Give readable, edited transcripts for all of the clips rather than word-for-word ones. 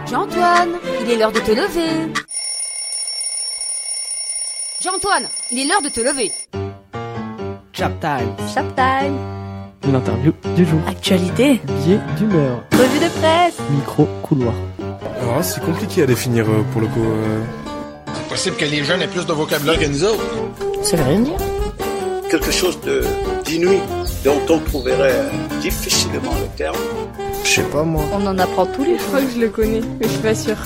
Jean-Antoine, il est l'heure de te lever. Jean-Antoine, il est l'heure de te lever. Chaptime. Chaptime. L'interview du jour. Actualité. Billet d'humeur. Revue de presse. Micro couloir. Alors, c'est compliqué à définir pour le coup. C'est possible que les jeunes aient plus de vocabulaire que nous autres. Ça veut rien dire. Quelque chose d'inouï, dont on trouverait difficilement le terme. Je sais pas moi. On en apprend tous les Je jours. crois que je le connais, mais je suis pas sûre.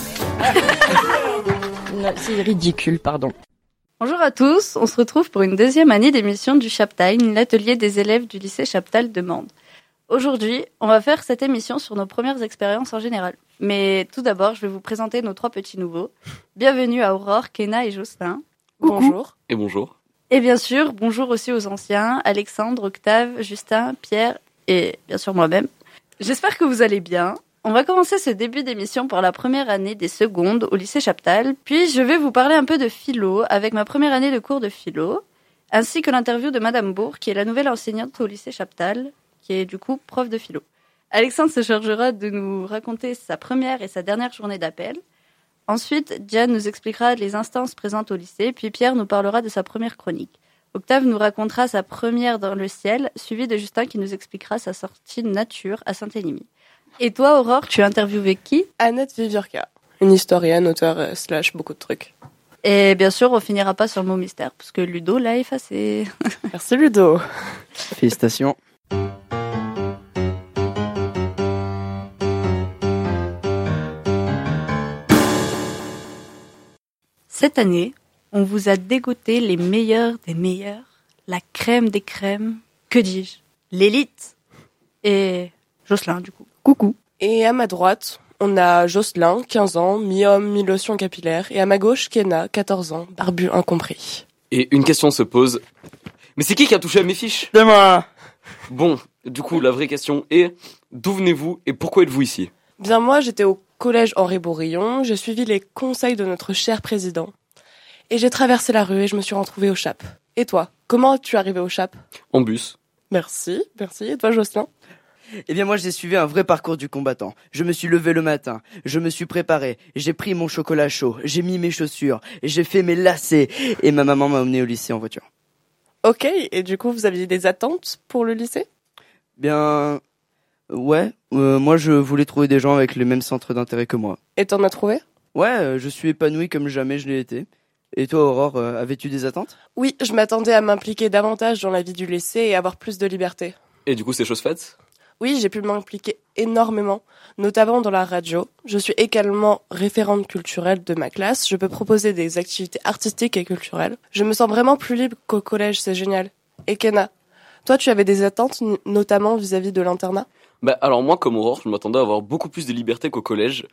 C'est ridicule, pardon. Bonjour à tous, on se retrouve pour une deuxième année d'émission du Chaptime, l'atelier des élèves du lycée Chaptal de Mende. Aujourd'hui, on va faire cette émission sur nos premières expériences en général. Mais tout d'abord, je vais vous présenter nos 3 petits nouveaux. Bienvenue à Aurore, Kenna et Jocelyn. Bonjour. Et bonjour. Et bien sûr, bonjour aussi aux anciens, Alexandre, Octave, Justin, Pierre et bien sûr moi-même. J'espère que vous allez bien. On va commencer ce début d'émission par la première année des secondes au lycée Chaptal. Puis je vais vous parler un peu de philo avec ma première année de cours de philo, ainsi que l'interview de Madame Bourg, qui est la nouvelle enseignante au lycée Chaptal, qui est du coup prof de philo. Alexandre se chargera de nous raconter sa première et sa dernière journée d'appel. Ensuite, Diane nous expliquera les instances présentes au lycée, puis Pierre nous parlera de sa première chronique. Octave nous racontera sa première dans le ciel, suivi de Justin qui nous expliquera sa sortie nature à Saint-Élimie. Et toi, Aurore, tu as interviewé qui ? Annette Viviorca, une historienne, auteure, / beaucoup de trucs. Et bien sûr, on finira pas sur le mot mystère, parce que Ludo l'a effacé. Merci Ludo. Félicitations. Cette année, on vous a dégoté les meilleurs des meilleurs, la crème des crèmes, que dis-je, l'élite. Et Jocelyn, du coup. Coucou. Et à ma droite, on a Jocelyn, 15 ans, mi-homme, mi-lotion capillaire. Et à ma gauche, Kenna, 14 ans, barbu incompris. Et une question se pose. Mais c'est qui a touché à mes fiches ? C'est moi. Bon, du coup, la vraie question est, d'où venez-vous et pourquoi êtes-vous ici ? Bien moi, j'étais au collège Henri Bourillon, j'ai suivi les conseils de notre cher président. Et j'ai traversé la rue et je me suis retrouvée au Chap. Et toi, comment es-tu arrivé au Chap ? En bus. Merci. Et toi, Jocelyn ? Eh bien moi j'ai suivi un vrai parcours du combattant. Je me suis levé le matin, je me suis préparé, j'ai pris mon chocolat chaud, j'ai mis mes chaussures, j'ai fait mes lacets et ma maman m'a emmené au lycée en voiture. Ok, et du coup, vous aviez des attentes pour le lycée ? Bien... Ouais, moi je voulais trouver des gens avec les mêmes centres d'intérêt que moi. Et t'en as trouvé ? Ouais, je suis épanoui comme jamais je l'ai été. Et toi Aurore, avais-tu des attentes ? Oui, je m'attendais à m'impliquer davantage dans la vie du lycée et avoir plus de liberté. Et du coup, c'est chose faite ? Oui, j'ai pu m'impliquer énormément, notamment dans la radio. Je suis également référente culturelle de ma classe. Je peux proposer des activités artistiques et culturelles. Je me sens vraiment plus libre qu'au collège, c'est génial. Et Kenna, toi tu avais des attentes, notamment vis-à-vis de l'internat ? Bah alors moi, comme Aurore, je m'attendais à avoir beaucoup plus de liberté qu'au collège.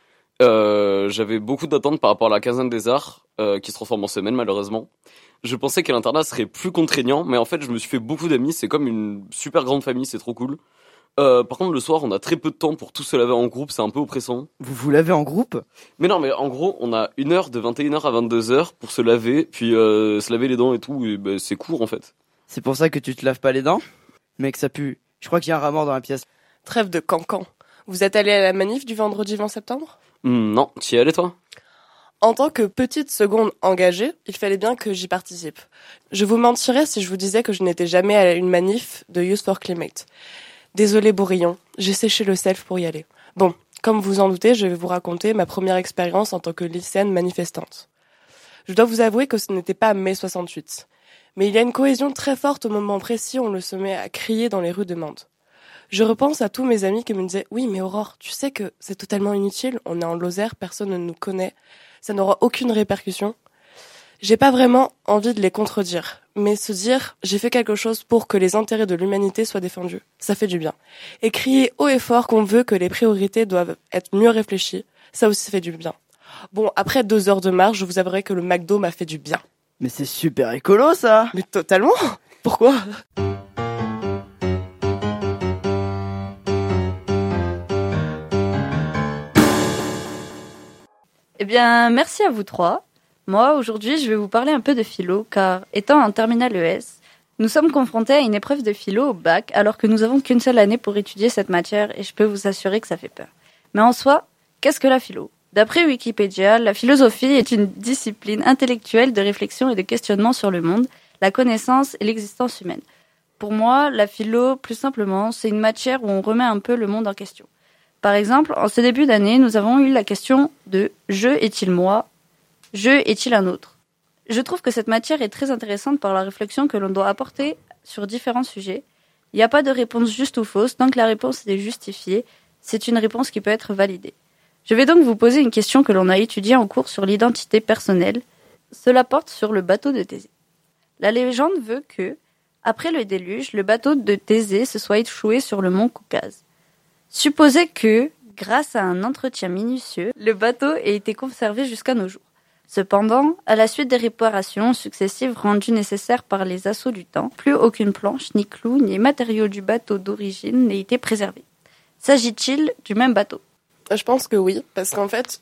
J'avais beaucoup d'attentes par rapport à la quinzaine des arts, qui se transforme en semaine malheureusement. Je pensais que l'internat serait plus contraignant, mais en fait je me suis fait beaucoup d'amis, c'est comme une super grande famille, c'est trop cool. Par contre le soir on a très peu de temps pour tous se laver en groupe, c'est un peu oppressant. Vous lavez en groupe ? Mais non, mais en gros on a 1 heure de 21h à 22h pour se laver, puis se laver les dents et tout, et bah, c'est court en fait. C'est pour ça que tu te laves pas les dents ? Mec, ça pue. Je crois qu'il y a un rat mort dans la pièce. Trêve de cancan. Vous êtes allé à la manif du vendredi 20 septembre ? Non, t'y es allé toi ? En tant que petite seconde engagée, il fallait bien que j'y participe. Je vous mentirais si je vous disais que je n'étais jamais à une manif de Youth for Climate. Désolé Bourillon, j'ai séché le self pour y aller. Bon, comme vous en doutez, je vais vous raconter ma première expérience en tant que lycéenne manifestante. Je dois vous avouer que ce n'était pas mai 68. Mais il y a une cohésion très forte au moment précis où on se met à crier dans les rues de Mende. Je repense à tous mes amis qui me disaient « Oui, mais Aurore, tu sais que c'est totalement inutile, on est en Lozère, personne ne nous connaît, ça n'aura aucune répercussion. » J'ai pas vraiment envie de les contredire, mais se dire « J'ai fait quelque chose pour que les intérêts de l'humanité soient défendus », ça fait du bien. Et crier haut et fort qu'on veut que les priorités doivent être mieux réfléchies, ça aussi fait du bien. Bon, après 2 heures de marche, je vous avouerai que le McDo m'a fait du bien. Mais c'est super écolo ça ! Mais totalement. Pourquoi ? Eh bien, merci à vous 3. Moi, aujourd'hui, je vais vous parler un peu de philo, car étant en terminale ES, nous sommes confrontés à une épreuve de philo au bac, alors que nous avons qu'une seule année pour étudier cette matière, et je peux vous assurer que ça fait peur. Mais en soi, qu'est-ce que la philo ? D'après Wikipédia, la philosophie est une discipline intellectuelle de réflexion et de questionnement sur le monde, la connaissance et l'existence humaine. Pour moi, la philo, plus simplement, c'est une matière où on remet un peu le monde en question. Par exemple, en ce début d'année, nous avons eu la question de « je est-il moi ? Je est-il un autre ?» Je trouve que cette matière est très intéressante par la réflexion que l'on doit apporter sur différents sujets. Il n'y a pas de réponse juste ou fausse, tant que la réponse est justifiée, c'est une réponse qui peut être validée. Je vais donc vous poser une question que l'on a étudiée en cours sur l'identité personnelle. Cela porte sur le bateau de Thésée. La légende veut que, après le déluge, le bateau de Thésée se soit échoué sur le mont Caucase. Supposez que, grâce à un entretien minutieux, le bateau ait été conservé jusqu'à nos jours. Cependant, à la suite des réparations successives rendues nécessaires par les assauts du temps, plus aucune planche, ni clou, ni matériaux du bateau d'origine n'ait été préservé. S'agit-il du même bateau ? Je pense que oui, parce qu'en fait,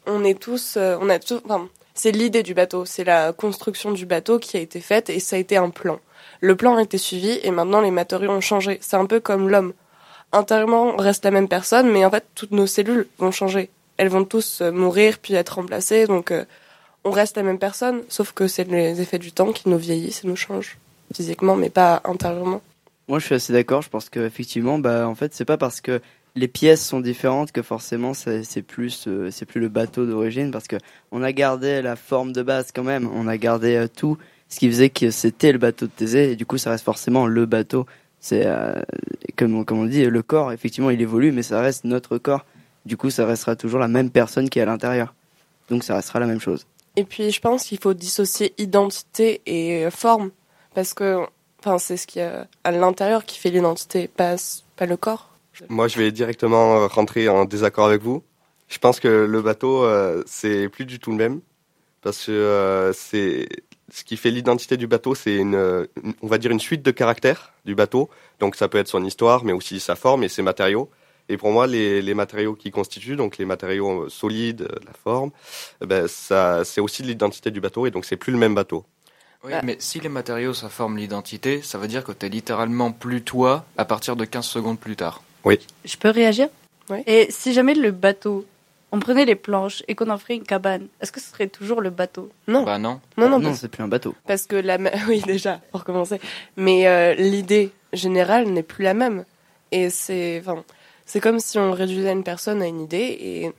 c'est l'idée du bateau, c'est la construction du bateau qui a été faite et ça a été un plan. Le plan a été suivi et maintenant les matériaux ont changé. C'est un peu comme l'homme. Intérieurement, on reste la même personne, mais en fait, toutes nos cellules vont changer. Elles vont tous mourir puis être remplacées, donc on reste la même personne, sauf que c'est les effets du temps qui nous vieillissent et nous changent physiquement, mais pas intérieurement. Moi, je suis assez d'accord. Je pense qu'effectivement, en fait, c'est pas parce que les pièces sont différentes que forcément c'est plus le bateau d'origine, parce que on a gardé la forme de base quand même. On a gardé tout, ce qui faisait que c'était le bateau de Thésée, et du coup, ça reste forcément le bateau. C'est comme on dit, le corps, effectivement, il évolue, mais ça reste notre corps. Du coup, ça restera toujours la même personne qui est à l'intérieur. Donc, ça restera la même chose. Et puis, je pense qu'il faut dissocier identité et forme, parce que c'est ce qui est à l'intérieur qui fait l'identité, pas le corps. Moi, je vais directement rentrer en désaccord avec vous. Je pense que le bateau, c'est plus du tout le même, parce que c'est ce qui fait l'identité du bateau, c'est on va dire une suite de caractères du bateau. Donc, ça peut être son histoire, mais aussi sa forme et ses matériaux. Et pour moi, les matériaux qui constituent, donc les matériaux solides, la forme, ça, c'est aussi l'identité du bateau, et donc c'est plus le même bateau. Oui, mais si les matériaux, ça forme l'identité, ça veut dire que t'es littéralement plus toi à partir de 15 secondes plus tard. Oui. Je peux réagir ? Oui. Et si jamais le bateau, on prenait les planches et qu'on en ferait une cabane, est-ce que ce serait toujours le bateau ? Non. Bah non. Non, c'est plus un bateau. Parce que oui, déjà, pour commencer. Mais l'idée générale n'est plus la même. Et c'est comme si on réduisait une personne à une idée et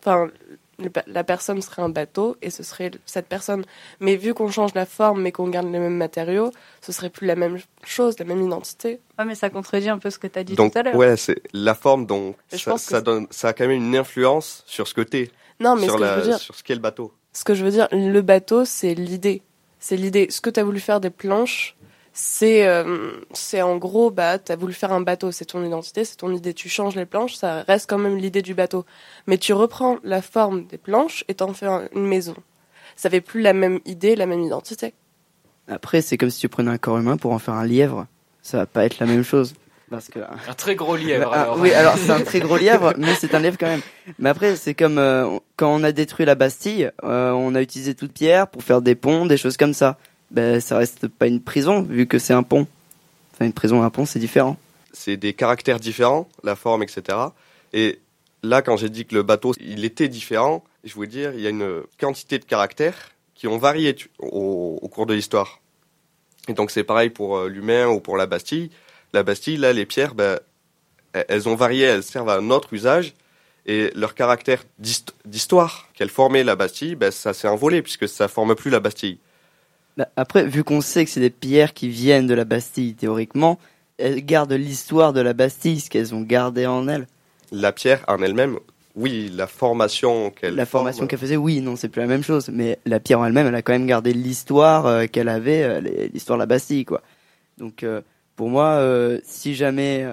la personne serait un bateau et ce serait cette personne. Mais vu qu'on change la forme mais qu'on garde les mêmes matériaux, ce serait plus la même chose, la même identité. Ouais, mais ça contredit un peu ce que tu as dit Donc, tout à l'heure. ouais, c'est la forme, donc ça a quand même une influence sur ce que t'es. Non, mais sur je veux dire, sur ce qu'est le bateau. Ce que je veux dire, le bateau, c'est l'idée. C'est l'idée. Ce que tu as voulu faire des planches, c'est en gros, tu as voulu faire un bateau, c'est ton identité, c'est ton idée. Tu changes les planches, ça reste quand même l'idée du bateau. Mais tu reprends la forme des planches et t'en fais une maison. Ça fait plus la même idée, la même identité. Après, c'est comme si tu prenais un corps humain pour en faire un lièvre. Ça va pas être la même chose. Parce que... Un très gros lièvre, alors. Oui, alors c'est un très gros lièvre, mais c'est un lièvre quand même. Mais après, c'est comme quand on a détruit la Bastille, on a utilisé toute pierre pour faire des ponts, des choses comme ça. Ça reste pas une prison, vu que c'est un pont. Enfin, une prison et un pont, c'est différent. C'est des caractères différents, la forme, etc. Et là, quand j'ai dit que le bateau, il était différent, je voulais dire, il y a une quantité de caractères qui ont varié au cours de l'histoire. Et donc c'est pareil pour l'humain ou pour la Bastille. La Bastille, là, les pierres, elles ont varié, elles servent à un autre usage. Et leur caractère d'histoire qu'elle formait la Bastille, ça s'est envolé puisque ça forme plus la Bastille. Après, vu qu'on sait que c'est des pierres qui viennent de la Bastille, théoriquement, elles gardent l'histoire de la Bastille, ce qu'elles ont gardé en elles. La pierre en elle-même, oui, la formation qu'elle faisait, oui, non, c'est plus la même chose. Mais la pierre en elle-même, elle a quand même gardé l'histoire qu'elle avait, l'histoire de la Bastille, quoi. Donc, pour moi, si jamais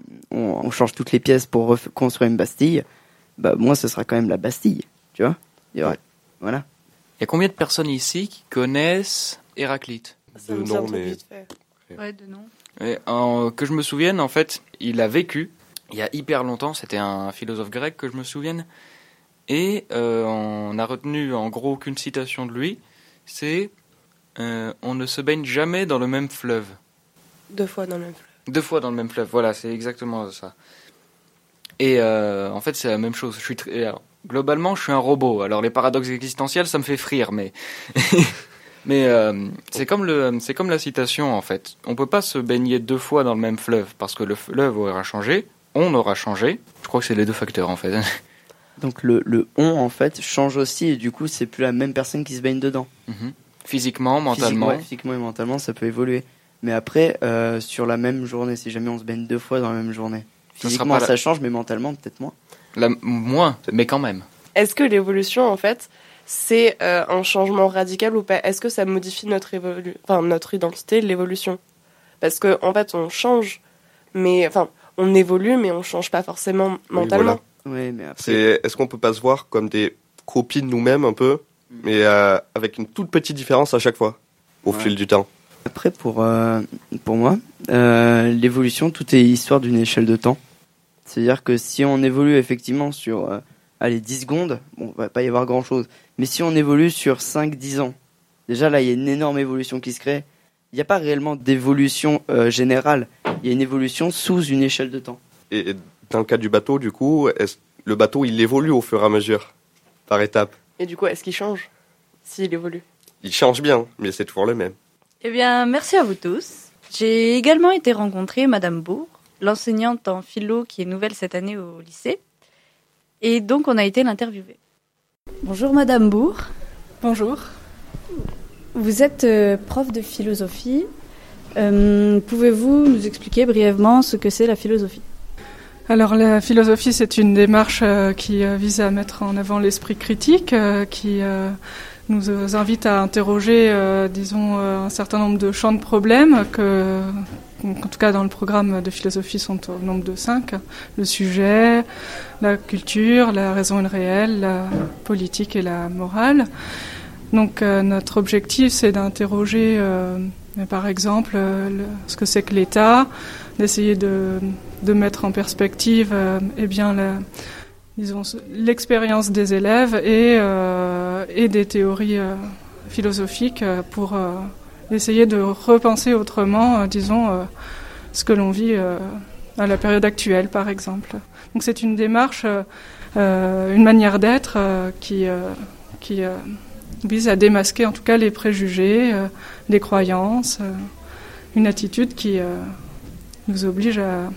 on change toutes les pièces pour reconstruire une Bastille, moi, ce sera quand même la Bastille, tu vois. Voilà. Il y a combien de personnes ici qui connaissent Héraclite ? Ça me semble vite fait. Ouais, de nom. Et, que je me souvienne, en fait, il a vécu il y a hyper longtemps. C'était un philosophe grec, que je me souvienne. Et on a retenu en gros qu'une citation de lui, c'est on ne se baigne jamais dans le même fleuve. 2 fois dans le même fleuve. 2 fois dans le même fleuve, voilà, c'est exactement ça. Et en fait, c'est la même chose. globalement, je suis un robot. Alors les paradoxes existentiels, ça me fait frire, mais c'est comme la citation en fait. On peut pas se baigner 2 fois dans le même fleuve parce que le fleuve aura changé, on aura changé. Je crois que c'est les 2 facteurs en fait. Donc le on en fait change aussi et du coup c'est plus la même personne qui se baigne dedans. Physiquement, mentalement. Physiquement et mentalement ça peut évoluer. Mais après sur la même journée, si jamais on se baigne 2 fois dans la même journée, physiquement ça change, mais mentalement peut-être moins. Moins, mais quand même. Est-ce que l'évolution en fait c'est un changement radical ou pas? Est-ce que ça modifie notre identité, l'évolution? Parce que en fait on change, mais on évolue, mais on change pas forcément mentalement. Oui, voilà. Ouais, mais après... Est-ce qu'on peut pas se voir comme des copies de nous-mêmes un peu, mais avec une toute petite différence à chaque fois, au fil du temps? Après, pour moi, l'évolution, tout est histoire d'une échelle de temps. C'est-à-dire que si on évolue effectivement sur 10 secondes, bon, va pas y avoir grand-chose. Mais si on évolue sur 5-10 ans, déjà là, il y a une énorme évolution qui se crée. Il n'y a pas réellement d'évolution générale. Il y a une évolution sous une échelle de temps. Et dans le cas du bateau, du coup, le bateau, il évolue au fur et à mesure, par étapes. Et du coup, est-ce qu'il change s'il évolue? Il change bien, mais c'est toujours le même. Eh bien, merci à vous tous. J'ai également été rencontrer Madame Bourg, l'enseignante en philo qui est nouvelle cette année au lycée. Et donc, on a été l'interviewer. Bonjour Madame Bourg. Bonjour. Vous êtes prof de philosophie. Pouvez-vous nous expliquer brièvement ce que c'est la philosophie ? Alors la philosophie, c'est une démarche qui vise à mettre en avant l'esprit critique, qui nous invite à interroger, un certain nombre de champs de problèmes que, en tout cas dans le programme de philosophie, sont au nombre de 5. Le sujet, la culture, la raison et le réel, la politique et la morale. Donc notre objectif, c'est d'interroger, par exemple, ce que c'est que l'État, d'essayer de mettre en perspective l'expérience des élèves et des théories philosophiques pour essayer de repenser autrement, ce que l'on vit à la période actuelle, par exemple. Donc c'est une démarche, une manière d'être qui vise à démasquer en tout cas les préjugés, les croyances, une attitude qui nous oblige à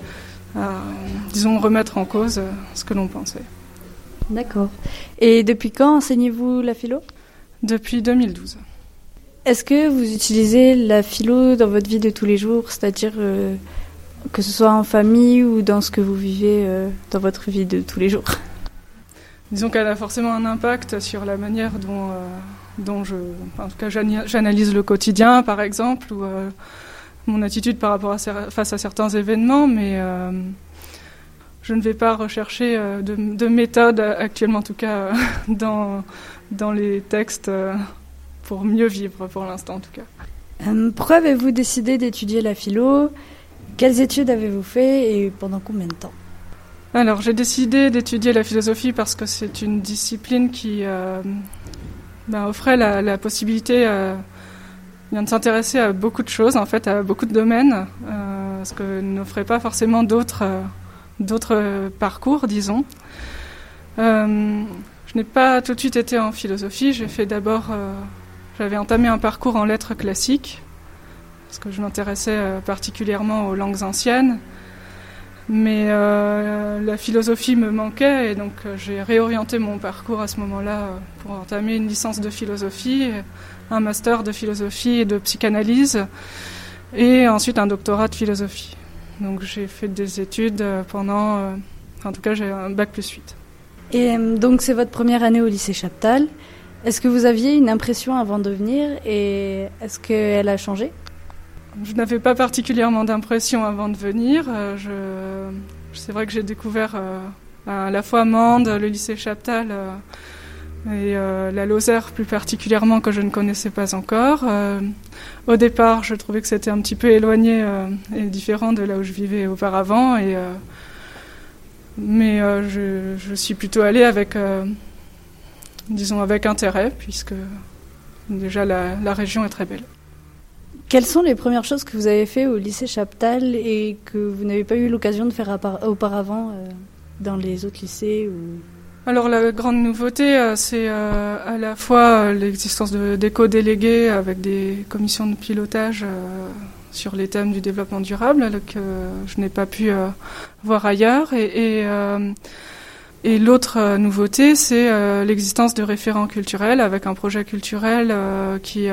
remettre en cause ce que l'on pensait. D'accord. Et depuis quand enseignez-vous la philo ? Depuis 2012. Est-ce que vous utilisez la philo dans votre vie de tous les jours, c'est-à-dire que ce soit en famille ou dans ce que vous vivez dans votre vie de tous les jours ? Disons qu'elle a forcément un impact sur la manière dont j'analyse le quotidien, par exemple, ou mon attitude par rapport face à certains événements, mais je ne vais pas rechercher de méthode actuellement, en tout cas, dans les textes pour mieux vivre, pour l'instant, en tout cas. Pourquoi avez-vous décidé d'étudier la philo ? Quelles études avez-vous fait et pendant combien de temps ? Alors, j'ai décidé d'étudier la philosophie parce que c'est une discipline qui offrait la possibilité de s'intéresser à beaucoup de choses, en fait, à beaucoup de domaines, ce que n'offrait pas forcément d'autres parcours, disons. Je n'ai pas tout de suite été en philosophie. J'avais entamé un parcours en lettres classiques, parce que je m'intéressais particulièrement aux langues anciennes. Mais la philosophie me manquait et donc j'ai réorienté mon parcours à ce moment-là pour entamer une licence de philosophie, un master de philosophie et de psychanalyse et ensuite un doctorat de philosophie. Donc j'ai fait des études en tout cas j'ai un bac+8. Et donc c'est votre première année au lycée Chaptal. Est-ce que vous aviez une impression avant de venir et est-ce qu'elle a changé ? Je n'avais pas particulièrement d'impression avant de venir. C'est vrai que j'ai découvert à la fois Mende, le lycée Chaptal et la Lozère plus particulièrement que je ne connaissais pas encore. Au départ, je trouvais que c'était un petit peu éloigné et différent de là où je vivais auparavant. Mais je suis plutôt allée avec intérêt puisque déjà la région est très belle. Quelles sont les premières choses que vous avez fait au lycée Chaptal et que vous n'avez pas eu l'occasion de faire auparavant dans les autres lycées ou Alors la grande nouveauté, c'est à la fois l'existence d'éco-délégués avec des commissions de pilotage sur les thèmes du développement durable que je n'ai pas pu voir ailleurs. Et l'autre nouveauté, c'est l'existence de référents culturels avec un projet culturel qui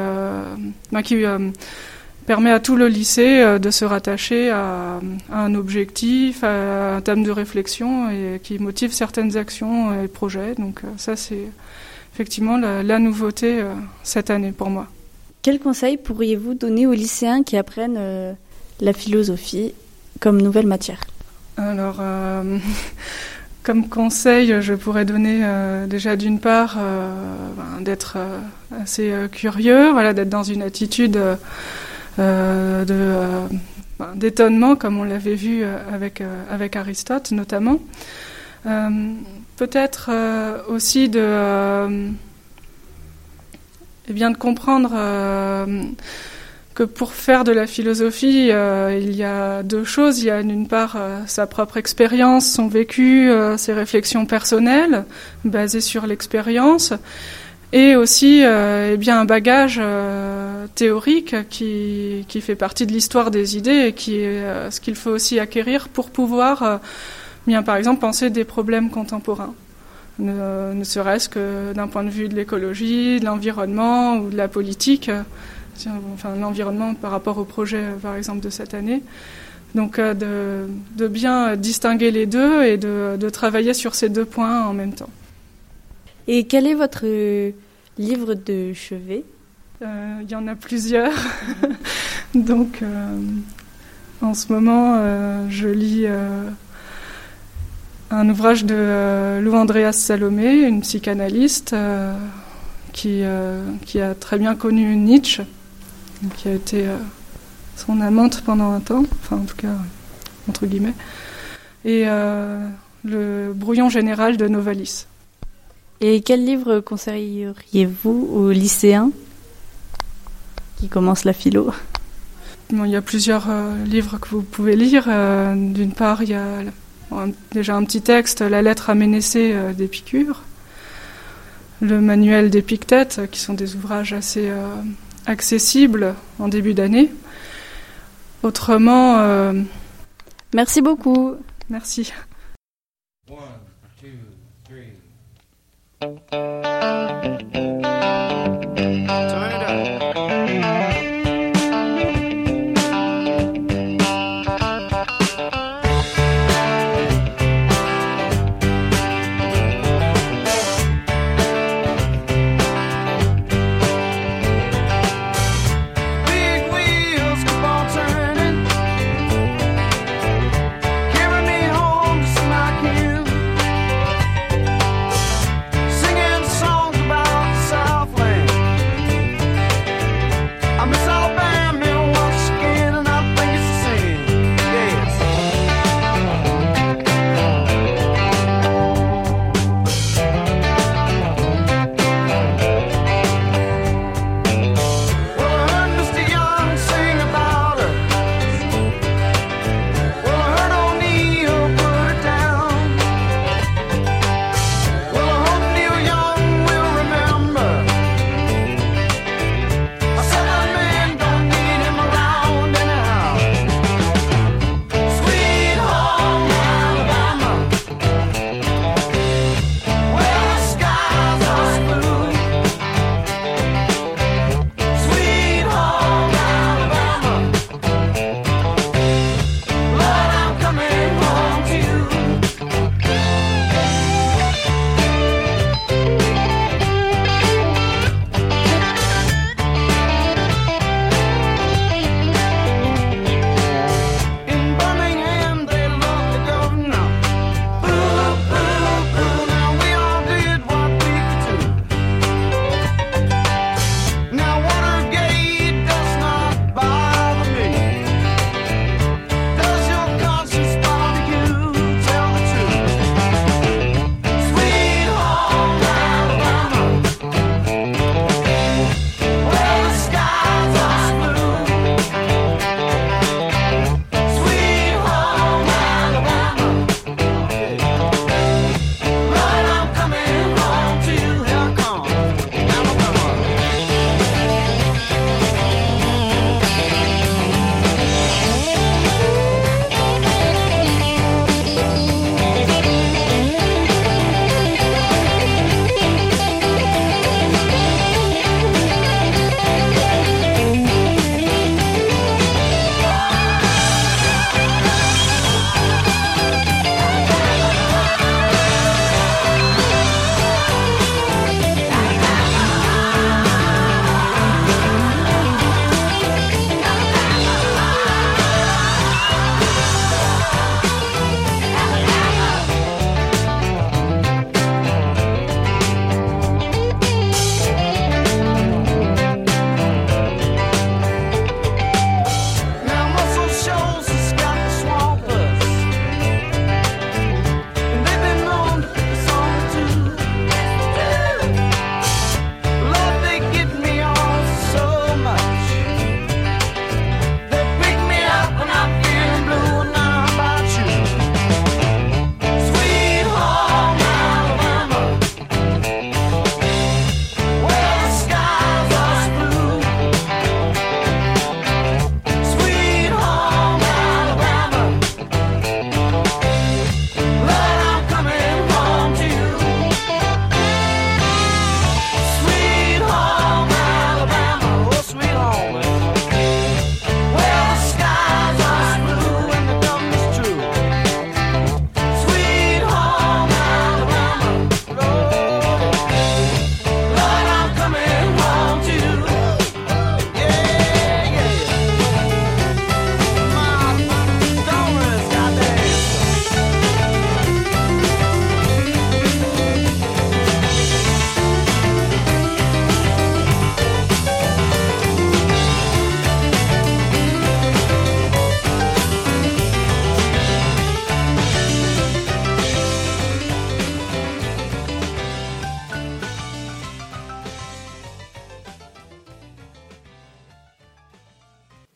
permet à tout le lycée de se rattacher à un objectif, à un thème de réflexion et qui motive certaines actions et projets. Donc ça, c'est effectivement la nouveauté cette année pour moi. Quels conseils pourriez-vous donner aux lycéens qui apprennent la philosophie comme nouvelle matière ? Alors, comme conseil, je pourrais donner déjà d'une part d'être assez curieux, voilà, d'être dans une attitude d'étonnement, comme on l'avait vu avec Aristote notamment. Peut-être aussi de comprendre que pour faire de la philosophie, il y a deux choses. Il y a d'une part sa propre expérience, son vécu, ses réflexions personnelles basées sur l'expérience, et aussi un bagage théorique qui fait partie de l'histoire des idées et qui est ce qu'il faut aussi acquérir pour pouvoir, par exemple, penser des problèmes contemporains. Ne serait-ce que d'un point de vue de l'écologie, de l'environnement ou de la politique, l'environnement par rapport au projet, par exemple, de cette année. Donc de bien distinguer les deux et de travailler sur ces deux points en même temps. Et quel est votre livre de chevet ? Il y en a plusieurs. Donc en ce moment, je lis un ouvrage de Lou Andreas Salomé, une psychanalyste qui a très bien connu Nietzsche, qui a été son amante pendant un temps, enfin en tout cas entre guillemets, et le Brouillon général de Novalis. Et quel livre conseilleriez-vous aux lycéens qui commencent la philo ? Il y a plusieurs livres que vous pouvez lire. D'une part, il y a déjà un petit texte, La lettre à Ménécée d'Épicure, le manuel d'Épictète, qui sont des ouvrages assez accessibles en début d'année. Autrement... Merci beaucoup. Merci. 1, 2, 3. Singing songs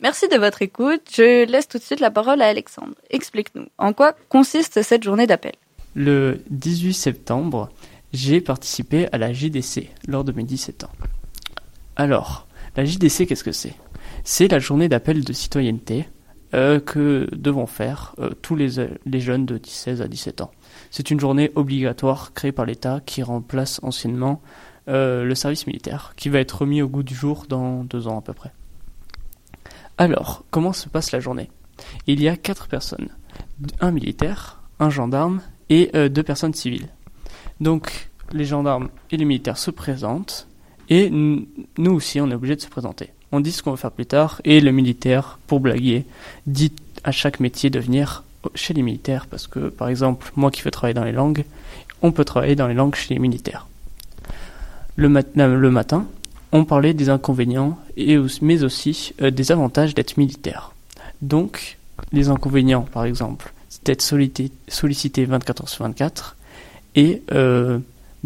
Merci de votre écoute. Je laisse tout de suite la parole à Alexandre. Explique-nous, en quoi consiste cette journée d'appel ? Le 18 septembre, j'ai participé à la JDC lors de mes 17 ans. Alors, la JDC, qu'est-ce que c'est ? C'est la journée d'appel de citoyenneté que devront faire tous les jeunes de 16 à 17 ans. C'est une journée obligatoire créée par l'État qui remplace anciennement le service militaire, qui va être remis au goût du jour dans 2 ans à peu près. Alors, comment se passe la journée ? Il y a 4 personnes, un militaire, un gendarme et 2 personnes civiles. Donc, les gendarmes et les militaires se présentent et nous aussi, on est obligé de se présenter. On dit ce qu'on va faire plus tard et le militaire, pour blaguer, dit à chaque métier de venir chez les militaires parce que, par exemple, moi qui veux travailler dans les langues, on peut travailler dans les langues chez les militaires. Le matin, on parlait des inconvénients mais aussi des avantages d'être militaire. Donc, les inconvénients, par exemple, c'est d'être sollicité 24 heures sur 24 et on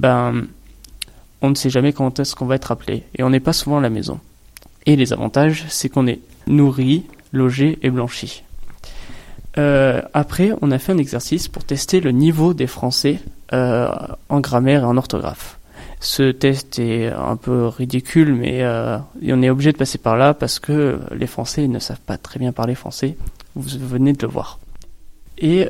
ne sait jamais quand est-ce qu'on va être appelé et on n'est pas souvent à la maison. Et les avantages, c'est qu'on est nourri, logé et blanchi. Après, on a fait un exercice pour tester le niveau des Français en grammaire et en orthographe. Ce test est un peu ridicule, mais on est obligé de passer par là parce que les Français ne savent pas très bien parler français. Vous venez de le voir. Et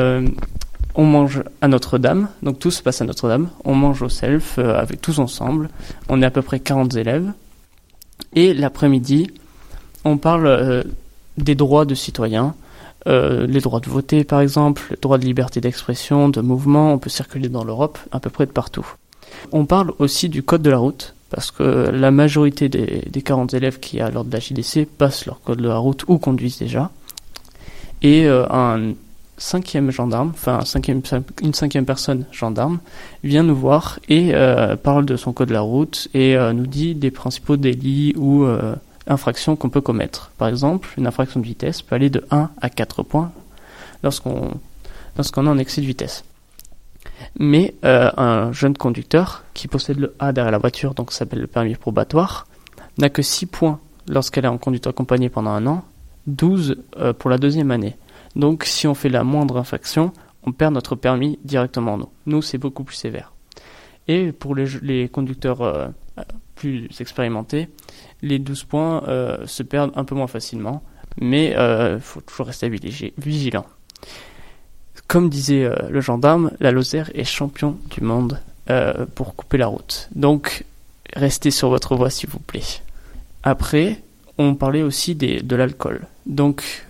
on mange à Notre-Dame, donc tout se passe à Notre-Dame. On mange au self avec tous ensemble. On est à peu près 40 élèves. Et l'après-midi, on parle des droits de citoyens, les droits de voter par exemple, le droit de liberté d'expression, de mouvement, on peut circuler dans l'Europe, à peu près de partout. On parle aussi du code de la route, parce que la majorité des 40 élèves qui à lors de la JDC passent leur code de la route ou conduisent déjà. Et un 5e gendarme, une 5e personne gendarme, vient nous voir et parle de son code de la route et nous dit des principaux délits ou infractions qu'on peut commettre. Par exemple, une infraction de vitesse peut aller de 1 à 4 points lorsqu'on est en excès de vitesse. Mais un jeune conducteur qui possède le A derrière la voiture, donc ça s'appelle le permis probatoire, n'a que 6 points lorsqu'elle est en conduite accompagnée pendant 1 an, 12 pour la 2e année. Donc si on fait la moindre infraction, on perd notre permis directement. Nous, c'est beaucoup plus sévère. Et pour les conducteurs plus expérimentés, les 12 points se perdent un peu moins facilement, mais il faut toujours rester vigilant. Comme disait le gendarme, la Lozère est champion du monde pour couper la route. Donc, restez sur votre voie s'il vous plaît. Après, on parlait aussi de l'alcool. Donc,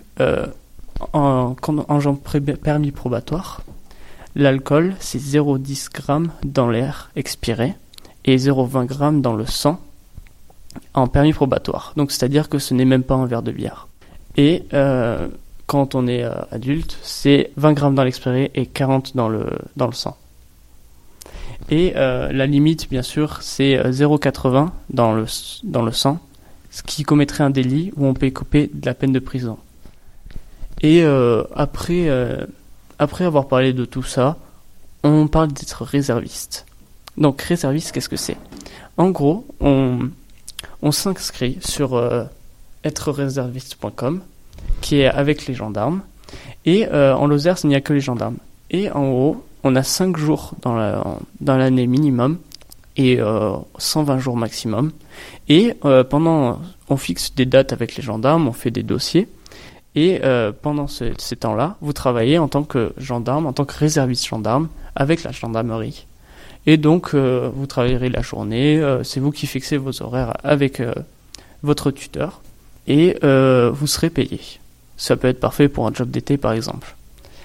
en permis probatoire, l'alcool, c'est 0,10 g dans l'air expiré et 0,20 g dans le sang en permis probatoire. Donc, c'est-à-dire que ce n'est même pas un verre de bière. Et quand on est adulte, c'est 20 grammes dans l'expiré et 40 dans le sang. Et la limite, bien sûr, c'est 0,80 dans le sang, ce qui commettrait un délit où on peut écoper de la peine de prison. Et après avoir parlé de tout ça, on parle d'être réserviste. Donc réserviste, qu'est-ce que c'est ? En gros, on s'inscrit sur êtreréserviste.com, qui est avec les gendarmes. Et en Lozère, il n'y a que les gendarmes. Et en haut, on a 5 jours dans l'année minimum et 120 jours maximum. Et on fixe des dates avec les gendarmes, on fait des dossiers. Et pendant ces temps-là, vous travaillez en tant que gendarme, en tant que réserviste gendarme, avec la gendarmerie. Et donc, vous travaillerez la journée, c'est vous qui fixez vos horaires avec votre tuteur, et vous serez payé. Ça peut être parfait pour un job d'été, par exemple.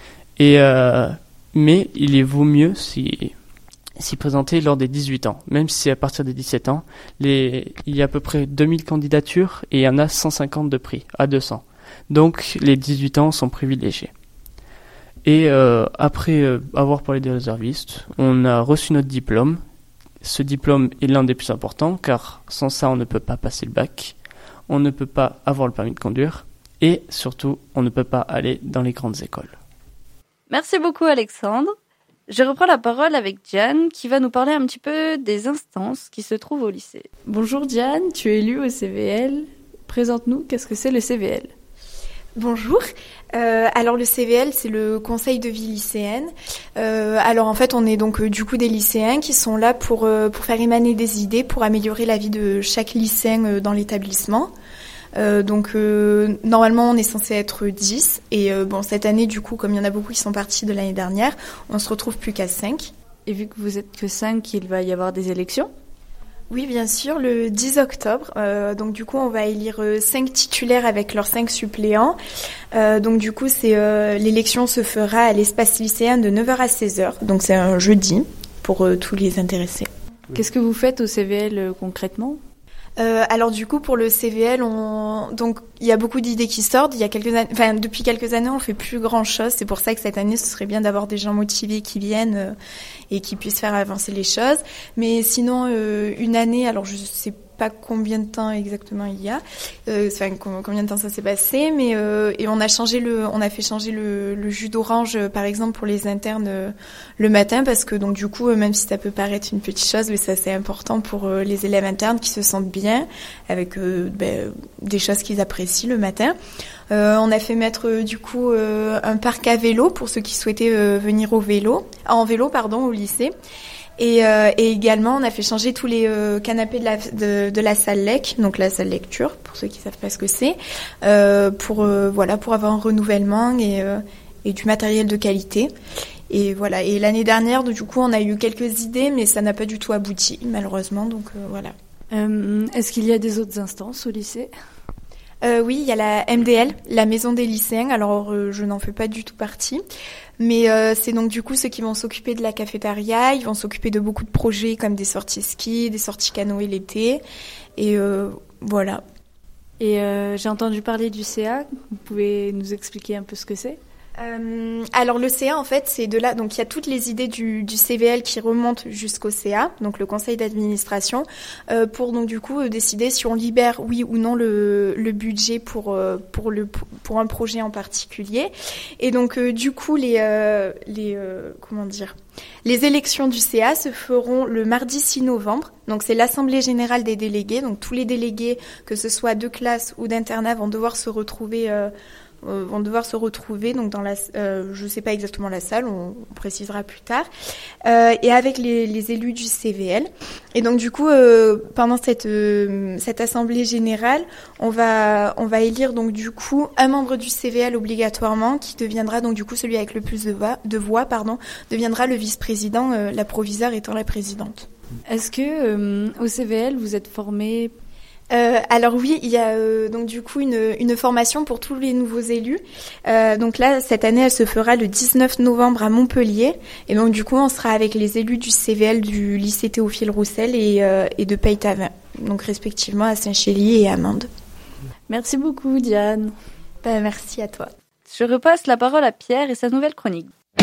Mais il vaut mieux s'y présenter lors des 18 ans. Même si c'est à partir des 17 ans, il y a à peu près 2000 candidatures, et il y en a 150 de prix, à 200. Donc, les 18 ans sont privilégiés. Et après avoir parlé des réservistes, on a reçu notre diplôme. Ce diplôme est l'un des plus importants, car sans ça, on ne peut pas passer le bac, on ne peut pas avoir le permis de conduire, et surtout, on ne peut pas aller dans les grandes écoles. Merci beaucoup, Alexandre. Je reprends la parole avec Diane, qui va nous parler un petit peu des instances qui se trouvent au lycée. Bonjour Diane, tu es élue au CVL. présente-nous, qu'est-ce que c'est le CVL ? Bonjour. Alors le CVL, c'est le Conseil de vie lycéenne. Alors en fait, on est donc du coup des lycéens qui sont là pour faire émaner des idées, pour améliorer la vie de chaque lycéen dans l'établissement. Donc normalement, on est censé être 10. Et bon, cette année, du coup, comme il y en a beaucoup qui sont partis de l'année dernière, on se retrouve plus qu'à 5. Et vu que vous êtes que 5, il va y avoir des élections ? Oui, bien sûr, le 10 octobre. Donc du coup, on va élire 5 titulaires avec leurs 5 suppléants. Donc du coup, l'élection se fera à l'espace lycéen de 9h à 16h. Donc c'est un jeudi pour tous les intéressés. Qu'est-ce que vous faites au CVL concrètement ? Alors du coup pour le CVL, donc il y a beaucoup d'idées qui sortent. Depuis quelques années, on fait plus grand chose. C'est pour ça que cette année, ce serait bien d'avoir des gens motivés qui viennent et qui puissent faire avancer les choses. Mais sinon, une année, alors je sais pas combien de temps exactement il y a, combien de temps ça s'est passé, mais et on a fait changer le jus d'orange par exemple pour les internes le matin parce que donc du coup même si ça peut paraître une petite chose, mais ça c'est important pour les élèves internes qui se sentent bien avec des choses qu'ils apprécient le matin. On a fait mettre du coup un parc à vélo pour ceux qui souhaitaient venir en vélo au lycée. Et également, on a fait changer tous les canapés de la salle lec, donc la salle lecture, pour ceux qui savent pas ce que c'est, pour avoir un renouvellement et du matériel de qualité. Et voilà. Et l'année dernière, du coup, on a eu quelques idées, mais ça n'a pas du tout abouti, malheureusement. Donc voilà. Est-ce qu'il y a des autres instances au lycée ? Oui, il y a la MDL, la maison des lycéens. Alors, je n'en fais pas du tout partie. Mais c'est donc du coup ceux qui vont s'occuper de la cafétéria, ils vont s'occuper de beaucoup de projets comme des sorties ski, des sorties canoë l'été. Et voilà. Et j'ai entendu parler du CA. Vous pouvez nous expliquer un peu ce que c'est ? Alors le CA en fait c'est de là, donc il y a toutes les idées du CVL qui remontent jusqu'au CA, donc le conseil d'administration, pour donc du coup décider si on libère oui ou non le budget pour un projet en particulier. Et donc du coup les élections du CA se feront le mardi 6 novembre. Donc c'est l'assemblée générale des délégués, donc tous les délégués que ce soit de classe ou d'internat vont devoir se retrouver donc dans je sais pas exactement la salle, on précisera plus tard, et avec les élus du CVL. Et donc du coup pendant cette assemblée générale, on va élire donc du coup un membre du CVL obligatoirement qui deviendra donc du coup celui avec le plus de voix deviendra le vice-président, la proviseure étant la présidente. Est-ce que au CVL vous êtes formé? Alors oui, il y a donc du coup une formation pour tous les nouveaux élus. Donc là, cette année, elle se fera le 19 novembre à Montpellier. Et donc du coup, on sera avec les élus du CVL du lycée Théophile Roussel et de Peytavin, donc respectivement à Saint-Chély et à Mende. Merci beaucoup, Diane. Merci à toi. Je repasse la parole à Pierre et sa nouvelle chronique.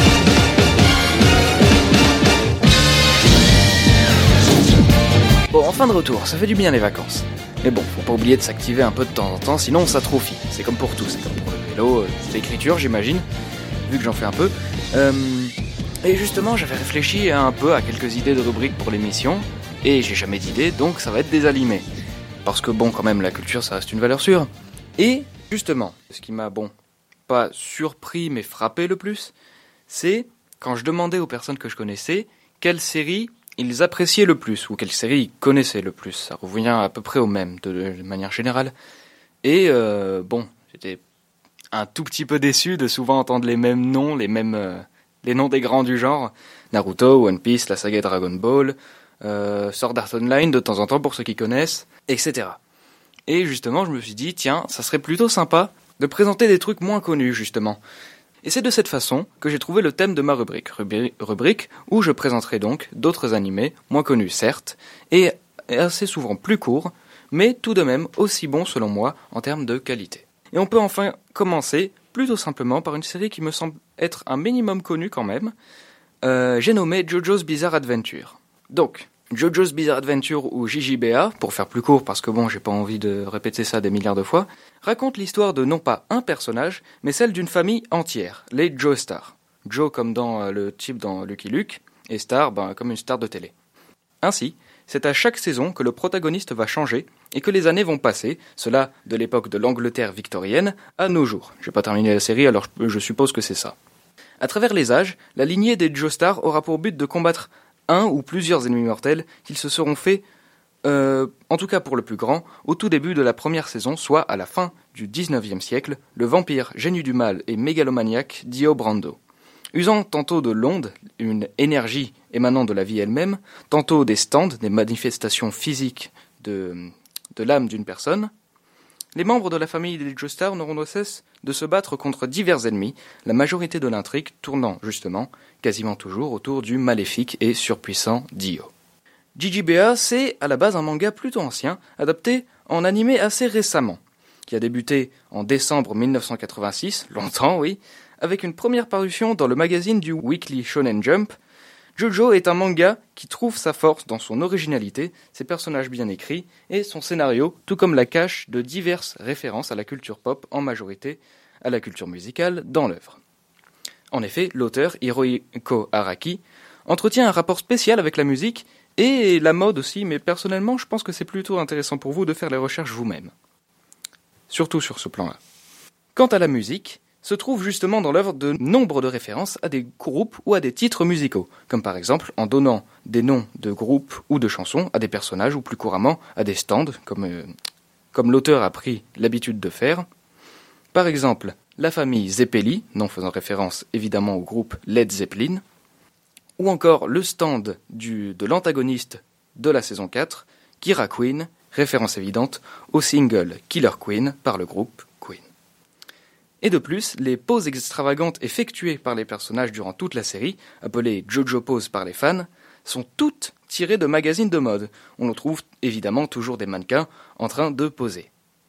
Bon, en fin de retour, ça fait du bien les vacances. Mais bon, faut pas oublier de s'activer un peu de temps en temps, sinon on s'atrophie. C'est comme pour tout, c'est comme pour le vélo, l'écriture j'imagine, vu que j'en fais un peu. Et justement, j'avais réfléchi un peu à quelques idées de rubriques pour l'émission, et j'ai jamais d'idées, donc ça va être désalimé. Parce que bon, quand même, la culture ça reste une valeur sûre. Et justement, ce qui m'a, pas surpris mais frappé le plus, c'est quand je demandais aux personnes que je connaissais quelle série ils appréciaient le plus, ou quelle série ils connaissaient le plus. Ça revient à peu près au même, de manière générale. Et j'étais un tout petit peu déçu de souvent entendre les mêmes noms, les noms des grands du genre. Naruto, One Piece, la saga Dragon Ball, Sword Art Online de temps en temps pour ceux qui connaissent, etc. Et justement, je me suis dit, tiens, ça serait plutôt sympa de présenter des trucs moins connus, justement. Et c'est de cette façon que j'ai trouvé le thème de ma rubrique où je présenterai donc d'autres animés, moins connus certes, et assez souvent plus courts, mais tout de même aussi bons selon moi en termes de qualité. Et on peut enfin commencer plutôt simplement par une série qui me semble être un minimum connue quand même, j'ai nommé JoJo's Bizarre Adventure. Donc, JoJo's Bizarre Adventure ou JJBA, pour faire plus court parce que j'ai pas envie de répéter ça des milliards de fois, raconte l'histoire de non pas un personnage, mais celle d'une famille entière, les Joestars. Joe comme dans le type dans Lucky Luke, et Star comme une star de télé. Ainsi, c'est à chaque saison que le protagoniste va changer et que les années vont passer, cela de l'époque de l'Angleterre victorienne à nos jours. Je n'ai pas terminé la série, alors je suppose que c'est ça. À travers les âges, la lignée des Joestar aura pour but de combattre un ou plusieurs ennemis mortels qu'ils se seront faits, en tout cas pour le plus grand, au tout début de la première saison, soit à la fin du 19e siècle, le vampire génie du mal et mégalomaniaque Dio Brando. Usant tantôt de l'onde, une énergie émanant de la vie elle-même, tantôt des stands, des manifestations physiques de l'âme d'une personne, les membres de la famille des Joestar n'auront de cesse de se battre contre divers ennemis, la majorité de l'intrigue tournant justement, quasiment toujours, autour du maléfique et surpuissant Dio. JJBA, c'est à la base un manga plutôt ancien, adapté en animé assez récemment, qui a débuté en décembre 1986, longtemps oui, avec une première parution dans le magazine du Weekly Shonen Jump. JoJo est un manga qui trouve sa force dans son originalité, ses personnages bien écrits et son scénario, tout comme la cache de diverses références à la culture pop, en majorité à la culture musicale, dans l'œuvre. En effet, l'auteur, Hirohiko Araki, entretient un rapport spécial avec la musique et la mode aussi, mais personnellement, je pense que c'est plutôt intéressant pour vous de faire les recherches vous-même. Surtout sur ce plan-là. Quant à la musique, se trouve justement dans l'œuvre de nombre de références à des groupes ou à des titres musicaux, comme par exemple en donnant des noms de groupes ou de chansons à des personnages ou plus couramment à des stands, comme l'auteur a pris l'habitude de faire. Par exemple, la famille Zeppeli, nom faisant référence évidemment au groupe Led Zeppelin, ou encore le stand de l'antagoniste de la saison 4, Kira Queen, référence évidente au single Killer Queen par le groupe Queen. Et de plus, les poses extravagantes effectuées par les personnages durant toute la série, appelées JoJo poses par les fans, sont toutes tirées de magazines de mode. On trouve évidemment toujours des mannequins en train de poser.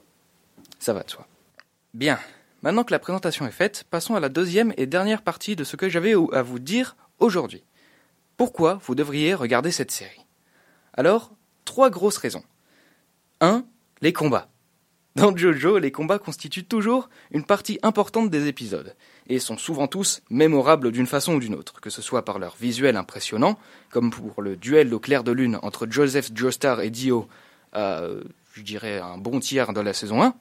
Ça va de soi. Bien, maintenant que la présentation est faite, passons à la deuxième et dernière partie de ce que j'avais à vous dire aujourd'hui. Pourquoi vous devriez regarder cette série ? Alors, 3 grosses raisons. 1. Les combats. Dans JoJo, les combats constituent toujours une partie importante des épisodes, et sont souvent tous mémorables d'une façon ou d'une autre, que ce soit par leur visuel impressionnant, comme pour le duel au clair de lune entre Joseph Joestar et Dio, je dirais un bon tiers de la saison 1,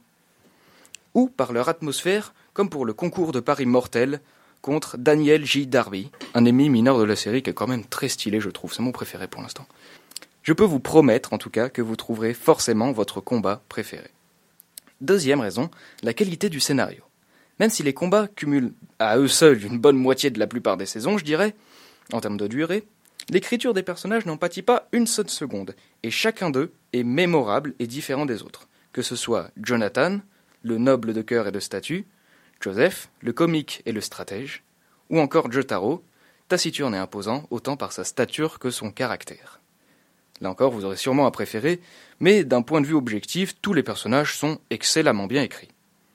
ou par leur atmosphère, comme pour le concours de paris mortel contre Daniel J. Darby, un ennemi mineur de la série qui est quand même très stylé, je trouve, c'est mon préféré pour l'instant. Je peux vous promettre, en tout cas, que vous trouverez forcément votre combat préféré. Deuxième raison, la qualité du scénario. Même si les combats cumulent à eux seuls une bonne moitié de la plupart des saisons, je dirais, en termes de durée, l'écriture des personnages n'en pâtit pas une seule seconde, et chacun d'eux est mémorable et différent des autres, que ce soit Jonathan, le noble de cœur et de statut, Joseph, le comique et le stratège, ou encore Jotaro, taciturne et imposant autant par sa stature que son caractère. Là encore, vous aurez sûrement à préférer, mais d'un point de vue objectif, tous les personnages sont excellemment bien écrits.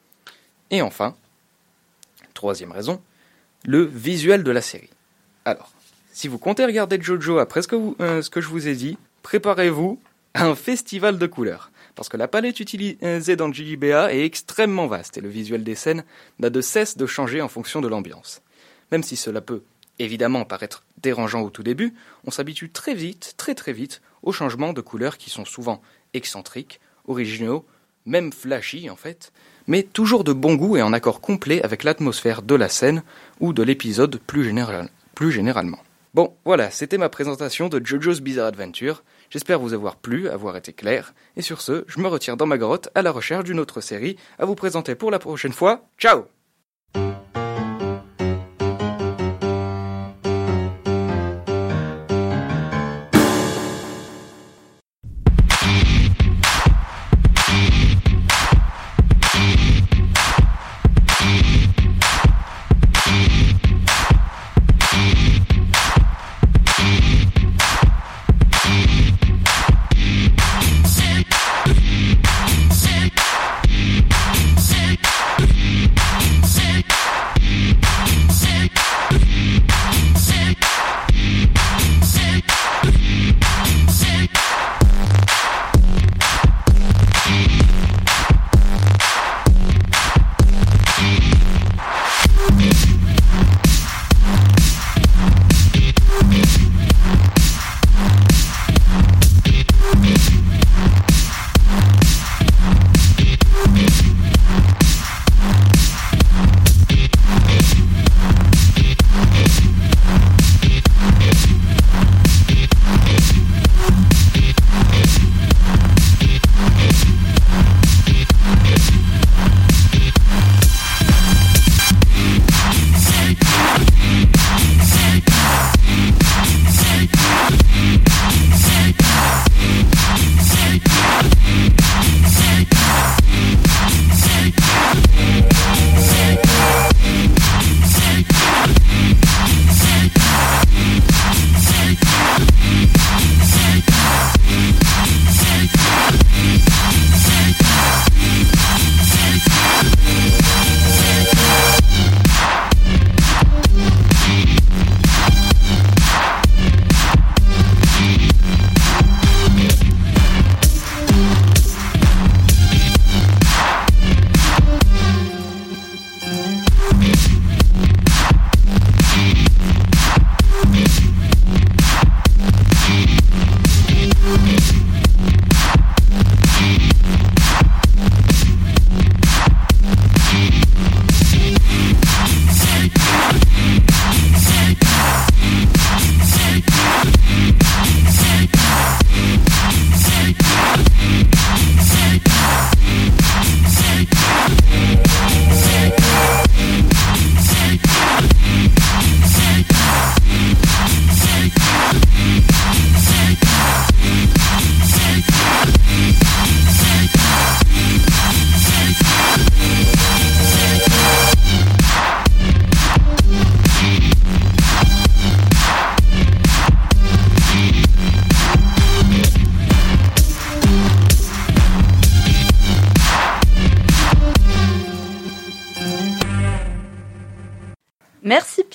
Et enfin, troisième raison, le visuel de la série. Alors, si vous comptez regarder JoJo après ce que je vous ai dit, préparez-vous à un festival de couleurs, parce que la palette utilisée dans JJBA est extrêmement vaste, et le visuel des scènes n'a de cesse de changer en fonction de l'ambiance. Même si cela peut évidemment paraître dérangeant au tout début, on s'habitue très vite, très très vite, aux changements de couleurs qui sont souvent excentriques, originaux, même flashy en fait, mais toujours de bon goût et en accord complet avec l'atmosphère de la scène ou de l'épisode plus généralement. Bon, voilà, c'était ma présentation de JoJo's Bizarre Adventure. J'espère vous avoir plu, avoir été clair, et sur ce, je me retire dans ma grotte à la recherche d'une autre série à vous présenter pour la prochaine fois. Ciao!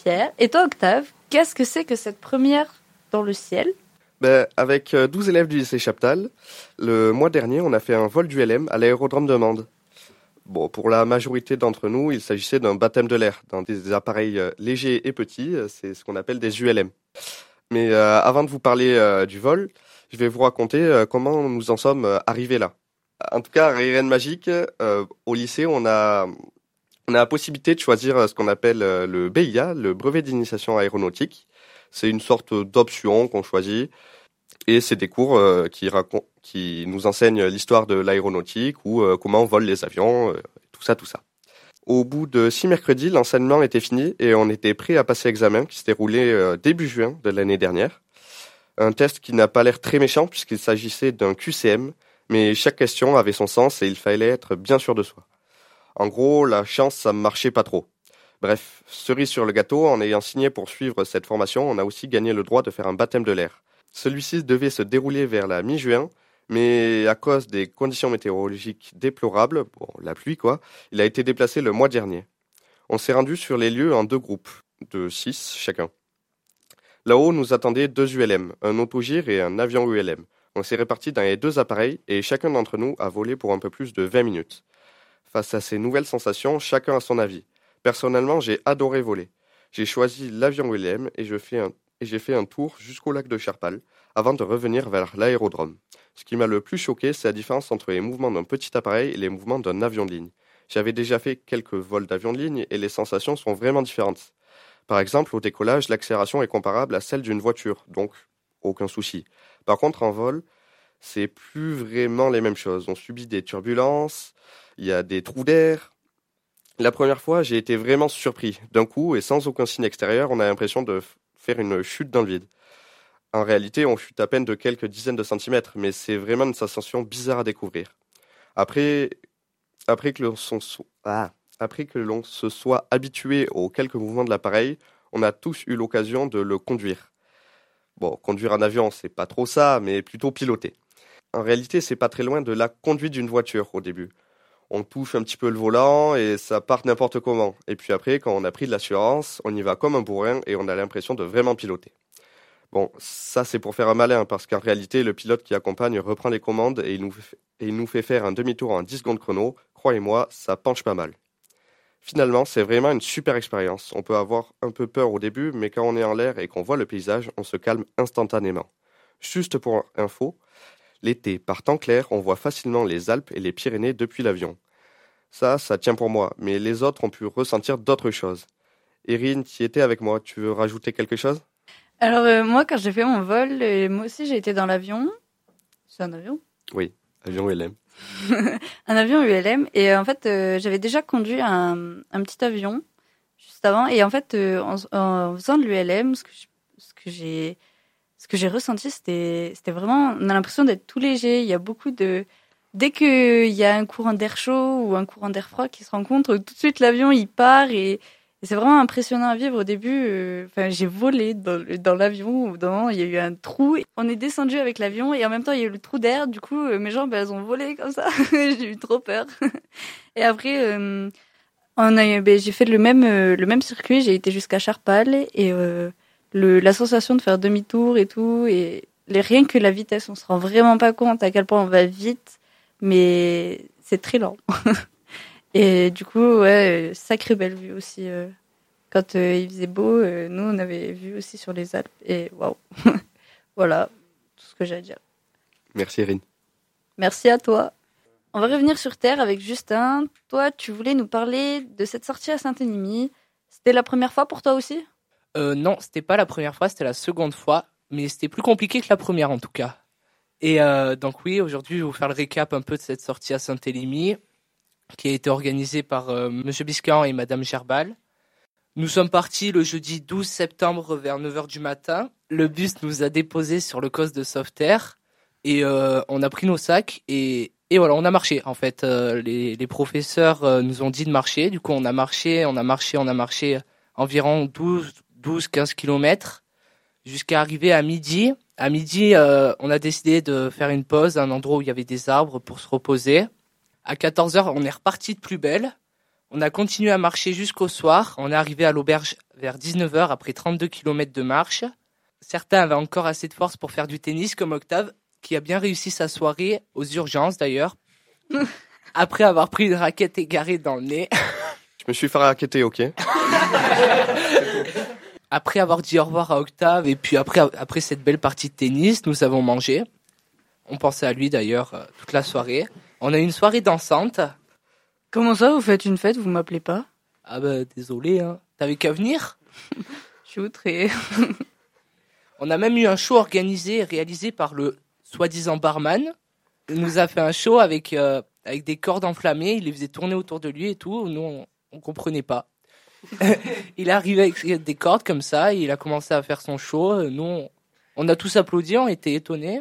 Pierre. Et toi, Octave, qu'est-ce que c'est que cette première dans le ciel ? Avec 12 élèves du lycée Chaptal, le mois dernier, on a fait un vol d'ULM à l'aérodrome de Mende. Bon, pour la majorité d'entre nous, il s'agissait d'un baptême de l'air. Dans des appareils légers et petits, c'est ce qu'on appelle des ULM. Mais avant de vous parler du vol, je vais vous raconter comment nous en sommes arrivés là. En tout cas, à Rennes Magique, au lycée, on a la possibilité de choisir ce qu'on appelle le BIA, le brevet d'initiation aéronautique. C'est une sorte d'option qu'on choisit et c'est des cours qui nous enseignent l'histoire de l'aéronautique ou comment on vole les avions, tout ça. Au bout de 6 mercredis, l'enseignement était fini et on était prêt à passer l'examen qui s'est déroulé début juin de l'année dernière. Un test qui n'a pas l'air très méchant puisqu'il s'agissait d'un QCM, mais chaque question avait son sens et il fallait être bien sûr de soi. En gros, la chance, ça ne marchait pas trop. Bref, cerise sur le gâteau, en ayant signé pour suivre cette formation, on a aussi gagné le droit de faire un baptême de l'air. Celui-ci devait se dérouler vers la mi-juin, mais à cause des conditions météorologiques déplorables, la pluie il a été déplacé le mois dernier. On s'est rendu sur les lieux en 2 groupes, de 6 chacun. Là-haut, nous attendaient 2 ULM, un autogire et un avion ULM. On s'est répartis dans les 2 appareils et chacun d'entre nous a volé pour un peu plus de 20 minutes. Face à ces nouvelles sensations, chacun a son avis. Personnellement, j'ai adoré voler. J'ai choisi l'avion ULM et j'ai fait un tour jusqu'au lac de Charpal avant de revenir vers l'aérodrome. Ce qui m'a le plus choqué, c'est la différence entre les mouvements d'un petit appareil et les mouvements d'un avion de ligne. J'avais déjà fait quelques vols d'avion de ligne et les sensations sont vraiment différentes. Par exemple, au décollage, l'accélération est comparable à celle d'une voiture, donc aucun souci. Par contre, en vol, c'est plus vraiment les mêmes choses. On subit des turbulences, il y a des trous d'air. La première fois, j'ai été vraiment surpris. D'un coup, et sans aucun signe extérieur, on a l'impression de faire une chute dans le vide. En réalité, on chute à peine de quelques dizaines de centimètres, mais c'est vraiment une sensation bizarre à découvrir. Après que l'on se soit habitué aux quelques mouvements de l'appareil, on a tous eu l'occasion de le conduire. Bon, conduire un avion, c'est pas trop ça, mais plutôt piloter. En réalité, c'est pas très loin de la conduite d'une voiture au début. On touche un petit peu le volant et ça part n'importe comment. Et puis après, quand on a pris de l'assurance, on y va comme un bourrin et on a l'impression de vraiment piloter. Bon, ça c'est pour faire un malin, parce qu'en réalité, le pilote qui accompagne reprend les commandes et il nous fait faire un demi-tour en 10 secondes chrono. Croyez-moi, ça penche pas mal. Finalement, c'est vraiment une super expérience. On peut avoir un peu peur au début, mais quand on est en l'air et qu'on voit le paysage, on se calme instantanément. Juste pour info, l'été, par temps clair, on voit facilement les Alpes et les Pyrénées depuis l'avion. Ça tient pour moi, mais les autres ont pu ressentir d'autres choses. Erin, tu étais avec moi, tu veux rajouter quelque chose ? Alors moi, quand j'ai fait mon vol, moi aussi j'ai été dans l'avion. C'est un avion ? Oui, avion ULM. Un avion ULM. Et en fait, j'avais déjà conduit un petit avion juste avant. Et en fait, en faisant de l'ULM, ce que j'ai ressenti, c'était vraiment... On a l'impression d'être tout léger. Il y a beaucoup de... Dès qu'il y a un courant d'air chaud ou un courant d'air froid qui se rencontrent, tout de suite l'avion il part et c'est vraiment impressionnant à vivre. Au début, j'ai volé dans l'avion, au moment il y a eu un trou. On est descendu avec l'avion et en même temps il y a eu le trou d'air. Du coup, mes jambes elles ont volé comme ça. J'ai eu trop peur. Et après, j'ai fait le même circuit. J'ai été jusqu'à Charpal et la sensation de faire demi-tour et tout et rien que la vitesse, on se rend vraiment pas compte à quel point on va vite. Mais c'est très lent. Et du coup, ouais, sacrée belle vue aussi. Quand il faisait beau, nous, on avait vu aussi sur les Alpes. Et waouh. Voilà, tout ce que j'ai à dire. Merci, Erin. Merci à toi. On va revenir sur Terre avec Justin. Toi, tu voulais nous parler de cette sortie à Saint-Émilion. C'était la première fois pour toi aussi ? Non, c'était pas la première fois, c'était la seconde fois. Mais c'était plus compliqué que la première, en tout cas. Et donc oui, aujourd'hui, je vais vous faire le récap un peu de cette sortie à Saint-Élimy qui a été organisée par Monsieur Biscan et Madame Gerbal. Nous sommes partis le jeudi 12 septembre vers 9h du matin. Le bus nous a déposés sur le COS de Sauveterre et on a pris nos sacs et voilà, on a marché. En fait, les professeurs nous ont dit de marcher. Du coup, on a marché environ 12-15 kilomètres jusqu'à arriver à midi. À midi, on a décidé de faire une pause à un endroit où il y avait des arbres pour se reposer. À 14h, on est reparti de plus belle. On a continué à marcher jusqu'au soir. On est arrivé à l'auberge vers 19h après 32 km de marche. Certains avaient encore assez de force pour faire du tennis, comme Octave, qui a bien réussi sa soirée, aux urgences d'ailleurs, après avoir pris une raquette égarée dans le nez. Je me suis fait raqueter, ok. Après avoir dit au revoir à Octave, et puis après cette belle partie de tennis, nous avons mangé. On pensait à lui d'ailleurs toute la soirée. On a eu une soirée dansante. Comment ça, vous faites une fête, vous m'appelez pas? Ah bah désolé, hein. T'avais qu'à venir. Je suis outrée. On a même eu un show organisé et réalisé par le soi-disant barman. Il nous a fait un show avec des cordes enflammées, il les faisait tourner autour de lui et tout. Nous, on comprenait pas. Il est arrivé avec des cordes comme ça, et il a commencé à faire son show. Nous, on a tous applaudi, on était étonnés.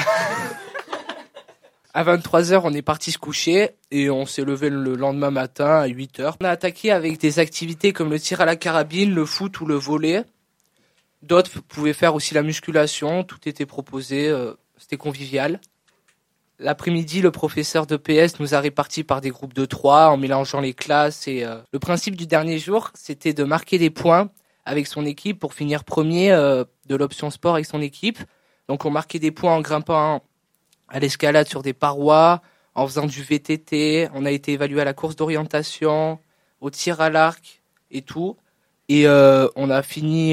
À 23h, on est parti se coucher et on s'est levé le lendemain matin à 8h. On a attaqué avec des activités comme le tir à la carabine, le foot ou le volley. D'autres pouvaient faire aussi la musculation, tout était proposé, c'était convivial. L'après-midi, le professeur de PS nous a répartis par des groupes de 3 en mélangeant les classes. Et le principe du dernier jour, c'était de marquer des points avec son équipe pour finir premier de l'option sport avec son équipe. Donc on marquait des points en grimpant à l'escalade sur des parois, en faisant du VTT. On a été évalué à la course d'orientation, au tir à l'arc et tout. Et on a fini.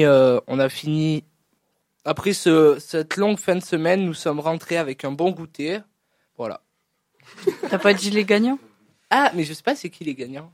Après cette longue fin de semaine, nous sommes rentrés avec un bon goûter. Voilà. T'as pas dit les gagnants? Ah, mais je sais pas c'est qui les gagnants.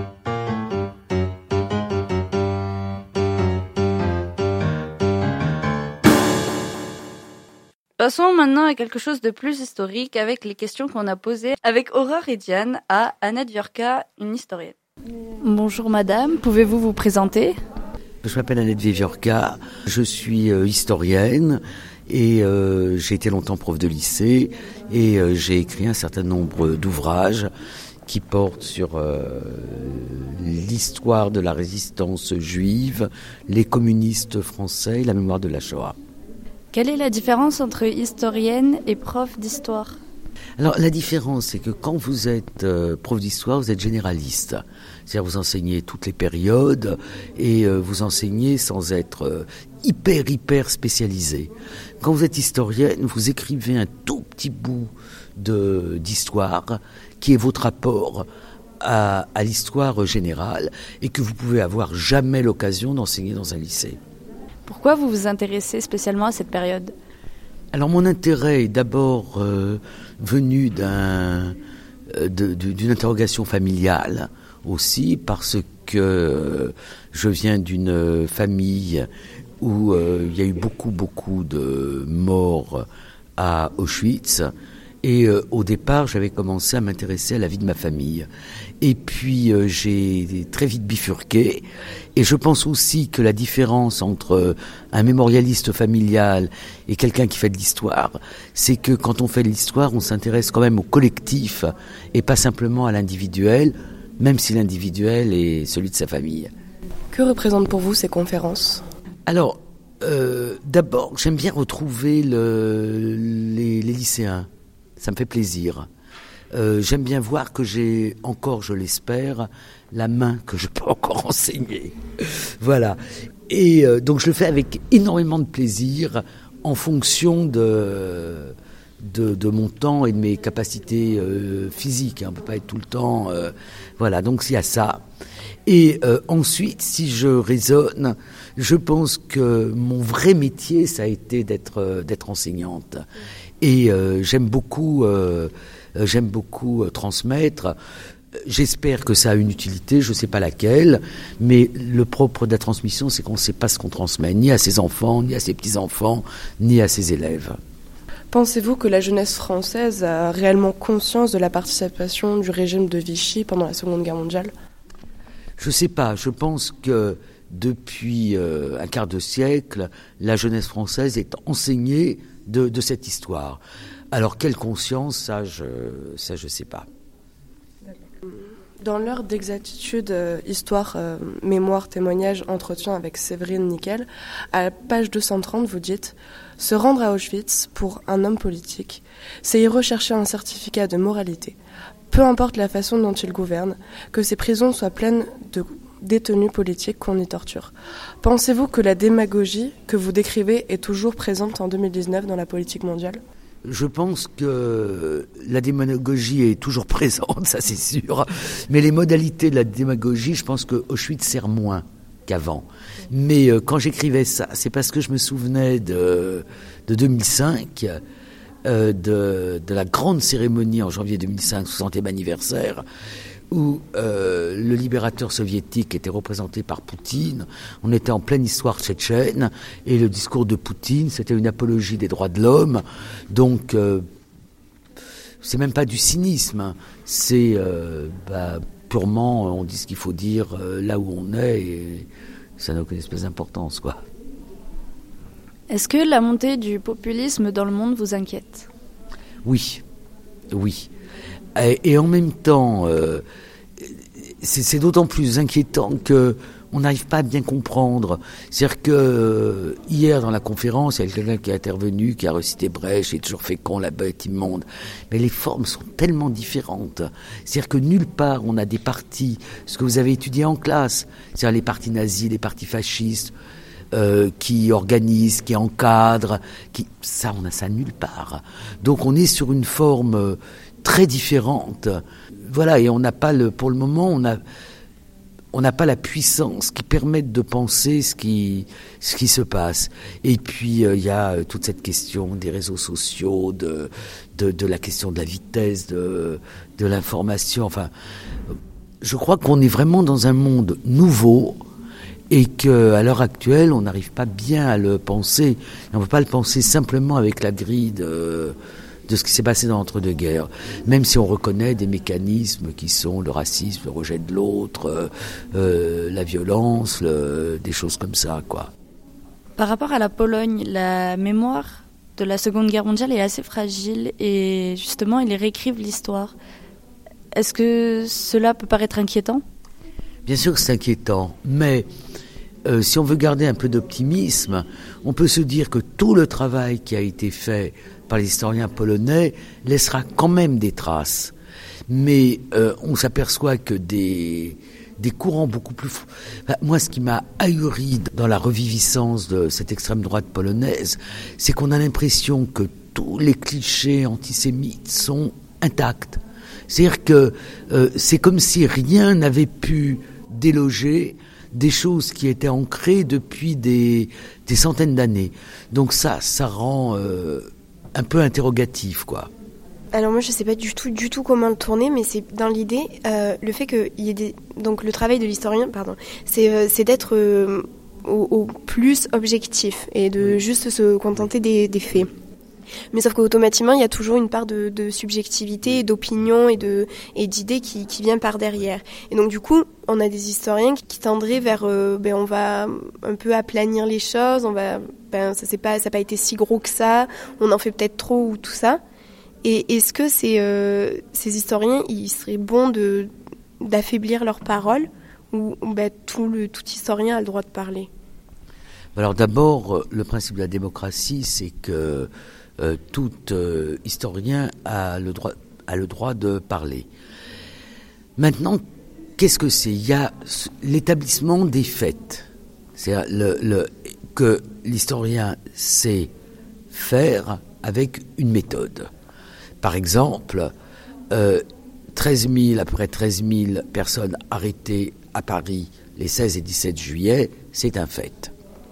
Passons maintenant à quelque chose de plus historique avec les questions qu'on a posées avec Aurore et Diane à Annette Viorka, une historienne. Bonjour madame, pouvez-vous vous présenter? Je m'appelle Annette Viorka, je suis historienne et j'ai été longtemps prof de lycée et j'ai écrit un certain nombre d'ouvrages qui portent sur l'histoire de la résistance juive, les communistes français et la mémoire de la Shoah. Quelle est la différence entre historienne et prof d'histoire? Alors la différence, c'est que quand vous êtes prof d'histoire, vous êtes généraliste. C'est-à-dire vous enseignez toutes les périodes et vous enseignez sans être hyper spécialisé. Quand vous êtes historienne, vous écrivez un tout petit bout d'histoire qui est votre apport à l'histoire générale et que vous pouvez avoir jamais l'occasion d'enseigner dans un lycée. Pourquoi vous vous intéressez spécialement à cette période? Alors mon intérêt est d'abord venu d'une interrogation familiale aussi, parce que je viens d'une famille où il y a eu beaucoup de morts à Auschwitz. Et au départ, j'avais commencé à m'intéresser à la vie de ma famille. Et puis, j'ai très vite bifurqué. Et je pense aussi que la différence entre un mémorialiste familial et quelqu'un qui fait de l'histoire, c'est que quand on fait de l'histoire, on s'intéresse quand même au collectif et pas simplement à l'individuel, même si l'individuel est celui de sa famille. Que représentent pour vous ces conférences? Alors, d'abord, j'aime bien retrouver les lycéens. Ça me fait plaisir. J'aime bien voir que j'ai encore, je l'espère, la main que je peux encore enseigner. Voilà. Et donc je le fais avec énormément de plaisir en fonction de mon temps et de mes capacités physiques. On ne peut pas être tout le temps... voilà, donc il y a ça. Et ensuite, si je raisonne, je pense que mon vrai métier, ça a été d'être enseignante. Et j'aime beaucoup transmettre. J'espère que ça a une utilité, je ne sais pas laquelle, mais le propre de la transmission, c'est qu'on ne sait pas ce qu'on transmet, ni à ses enfants, ni à ses petits-enfants, ni à ses élèves. Pensez-vous que la jeunesse française a réellement conscience de la participation du régime de Vichy pendant la Seconde Guerre mondiale? Je ne sais pas, je pense que depuis un quart de siècle, la jeunesse française est enseignée de cette histoire. Alors, quelle conscience, ça je sais pas. Dans l'heure d'exactitude, histoire, mémoire, témoignage, entretien avec Séverine Nickel, à la page 230, vous dites « Se rendre à Auschwitz pour un homme politique, c'est y rechercher un certificat de moralité. peu importe la façon dont ils gouvernent, que ces prisons soient pleines de détenus politiques qu'on y torture. Pensez-vous que la démagogie que vous décrivez est toujours présente en 2019 dans la politique mondiale ? Je pense que la démagogie est toujours présente, ça c'est sûr. Mais les modalités de la démagogie, je pense que Auschwitz sert moins qu'avant. Mais quand j'écrivais ça, c'est parce que je me souvenais de 2005, de la grande cérémonie en janvier 2005, 60e anniversaire, où le libérateur soviétique était représenté par Poutine. On était en pleine histoire tchétchène, et le discours de Poutine, c'était une apologie des droits de l'homme. Donc, c'est même pas du cynisme, hein. C'est purement, on dit ce qu'il faut dire là où on est, et ça n'a aucune espèce d'importance, quoi. Est-ce que la montée du populisme dans le monde vous inquiète ? Oui. Et en même temps, c'est d'autant plus inquiétant que on n'arrive pas à bien comprendre. C'est-à-dire que hier dans la conférence, il y a quelqu'un qui est intervenu, qui a recité Brecht, et toujours fécond, la bête immonde. Mais les formes sont tellement différentes. C'est-à-dire que nulle part on a des partis, ce que vous avez étudié en classe, c'est-à-dire les partis nazis, les partis fascistes, qui organisent, qui encadrent, ça on a ça nulle part. Donc on est sur une forme très différente. Voilà, et on n'a pas pour le moment, on n'a pas la puissance qui permette de penser ce qui se passe. Et puis il y a toute cette question des réseaux sociaux, de la question de la vitesse, de l'information. Enfin, je crois qu'on est vraiment dans un monde nouveau, et qu'à l'heure actuelle, on n'arrive pas bien à le penser. Et on ne peut pas le penser simplement avec la grille de ce qui s'est passé dans l'entre-deux-guerres, même si on reconnaît des mécanismes qui sont le racisme, le rejet de l'autre, la violence, des choses comme ça, quoi. Par rapport à la Pologne, la mémoire de la Seconde Guerre mondiale est assez fragile, et justement, ils réécrivent l'histoire. Est-ce que cela peut paraître inquiétant ? Bien sûr que c'est inquiétant, mais si on veut garder un peu d'optimisme, on peut se dire que tout le travail qui a été fait par les historiens polonais laissera quand même des traces. Mais on s'aperçoit que des courants beaucoup plus... moi, ce qui m'a ahuri dans la reviviscence de cette extrême droite polonaise, c'est qu'on a l'impression que tous les clichés antisémites sont intacts. C'est-à-dire que c'est comme si rien n'avait pu déloger des choses qui étaient ancrées depuis des centaines d'années. Donc ça rend un peu interrogatif, quoi. Alors moi, je sais pas du tout comment le tourner, mais c'est dans l'idée, le fait qu'il y ait donc le travail de l'historien, c'est d'être au plus objectif et de juste se contenter des faits. Mais sauf qu'automatiquement, il y a toujours une part de subjectivité, d'opinion et d'idées qui vient par derrière. Et donc du coup, on a des historiens qui tendraient vers, on va un peu aplanir les choses, ça n'a pas été si gros que ça, on en fait peut-être trop ou tout ça. Et est-ce que ces historiens, il serait bon d'affaiblir leurs paroles, ou tout historien a le droit de parler ? Alors d'abord, le principe de la démocratie, c'est que tout historien a le droit de parler. Maintenant, qu'est-ce que c'est ? Il y a l'établissement des faits. C'est que l'historien sait faire avec une méthode. Par exemple, à peu près 13 000 personnes arrêtées à Paris les 16 et 17 juillet, c'est un fait.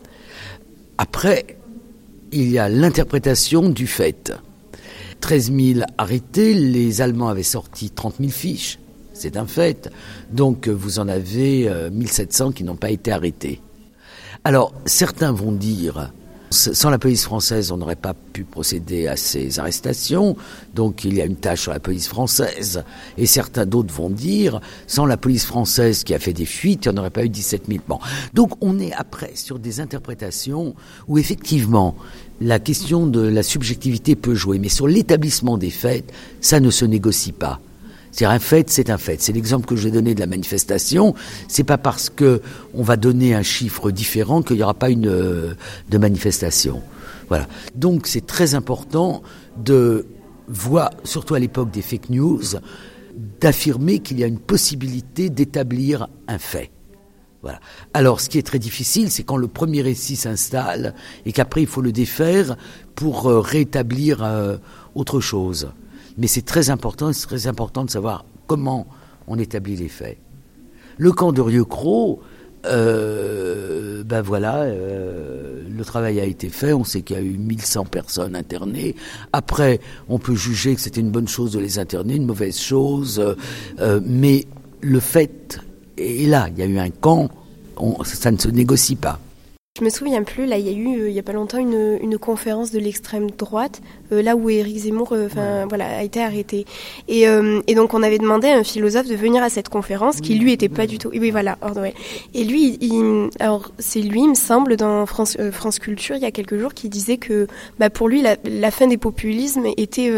Après, il y a l'interprétation du fait. 13 000 arrêtés, les Allemands avaient sorti 30 000 fiches, c'est un fait. Donc vous en avez 1700 qui n'ont pas été arrêtés. Alors, certains vont dire, sans la police française, on n'aurait pas pu procéder à ces arrestations, donc il y a une tâche sur la police française. Et certains d'autres vont dire, sans la police française qui a fait des fuites, il n'y en aurait pas eu 17 000. Bon. Donc on est après sur des interprétations où effectivement la question de la subjectivité peut jouer, mais sur l'établissement des faits, ça ne se négocie pas. C'est-à-dire un fait, c'est un fait. C'est l'exemple que j'ai donné de la manifestation. C'est pas parce que on va donner un chiffre différent qu'il n'y aura pas de manifestation. Voilà. Donc c'est très important de voir, surtout à l'époque des fake news, d'affirmer qu'il y a une possibilité d'établir un fait. Voilà. Alors, ce qui est très difficile, c'est quand le premier récit s'installe et qu'après il faut le défaire pour rétablir autre chose. Mais c'est très important de savoir comment on établit les faits. Le camp de Rieucros, le travail a été fait, on sait qu'il y a eu 1100 personnes internées. Après, on peut juger que c'était une bonne chose de les interner, une mauvaise chose, mais le fait est là, il y a eu un camp, ça ne se négocie pas. Je me souviens plus, là il y a eu il y a pas longtemps une conférence de l'extrême droite, là où Éric Zemmour a été arrêté. Et donc on avait demandé à un philosophe de venir à cette conférence qui lui était pas du tout. Et oui voilà, Ordwell. Et lui c'est lui il me semble dans France Culture il y a quelques jours qui disait que pour lui la fin des populismes était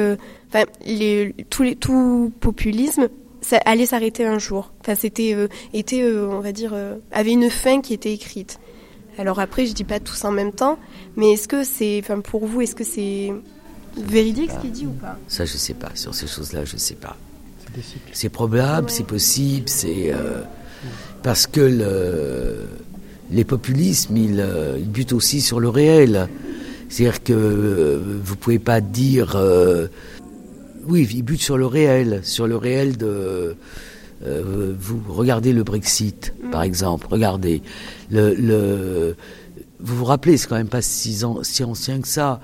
tout populisme ça allait s'arrêter un jour. Enfin c'était on va dire avait une fin qui était écrite. Alors après, je dis pas tous en même temps, mais est-ce que c'est, pour vous, est-ce que c'est véridique ce qu'il dit ou pas ? Ça, je sais pas. Sur ces choses-là, je sais pas. C'est probable, c'est possible, c'est parce que les populismes, ils butent aussi sur le réel. C'est-à-dire que vous pouvez pas dire, oui, ils butent sur le réel de. Vous regardez le Brexit, par exemple. Regardez vous vous rappelez, c'est quand même pas si ancien que ça.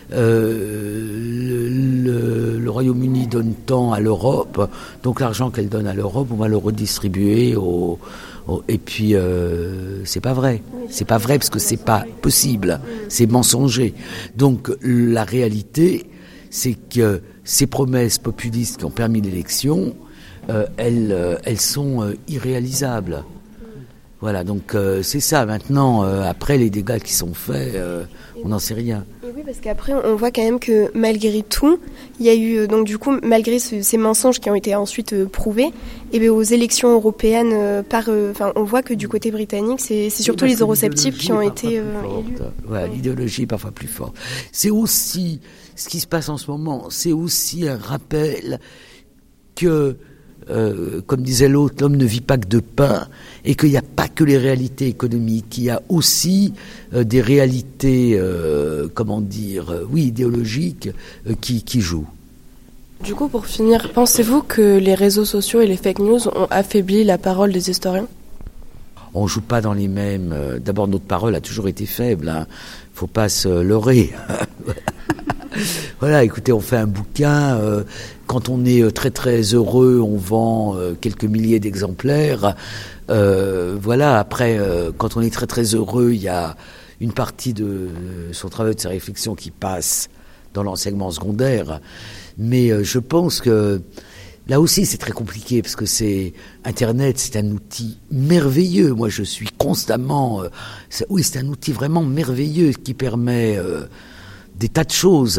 Le Royaume-Uni donne tant à l'Europe, donc l'argent qu'elle donne à l'Europe, on va le redistribuer et puis c'est pas vrai. C'est pas vrai parce que c'est pas possible. C'est mensonger. Donc la réalité, c'est que ces promesses populistes qui ont permis l'élection, elles sont irréalisables. Voilà, donc c'est ça. Maintenant, après les dégâts qui sont faits, on n'en sait rien. Et oui, parce qu'après, on voit quand même que malgré tout, il y a eu, donc du coup, malgré ces mensonges qui ont été ensuite prouvés, et bien aux élections européennes, on voit que du côté britannique, c'est surtout les eurosceptiques qui ont été élus. Voilà, l'idéologie est parfois plus forte. C'est aussi, ce qui se passe en ce moment, c'est aussi un rappel que comme disait l'autre, l'homme ne vit pas que de pain, et qu'il n'y a pas que les réalités économiques, il y a aussi des réalités, idéologiques qui jouent. Du coup, pour finir, pensez-vous que les réseaux sociaux et les fake news ont affaibli la parole des historiens ? On ne joue pas dans les mêmes... D'abord, notre parole a toujours été faible, hein. Faut pas se leurrer. Voilà, écoutez, on fait un bouquin, quand on est très très heureux, on vend quelques milliers d'exemplaires. Voilà, après, quand on est très très heureux, il y a une partie de son travail, de sa réflexion qui passe dans l'enseignement secondaire. Mais je pense que là aussi c'est très compliqué parce que Internet, c'est un outil merveilleux. Moi, je suis constamment... c'est un outil vraiment merveilleux qui permet... des tas de choses,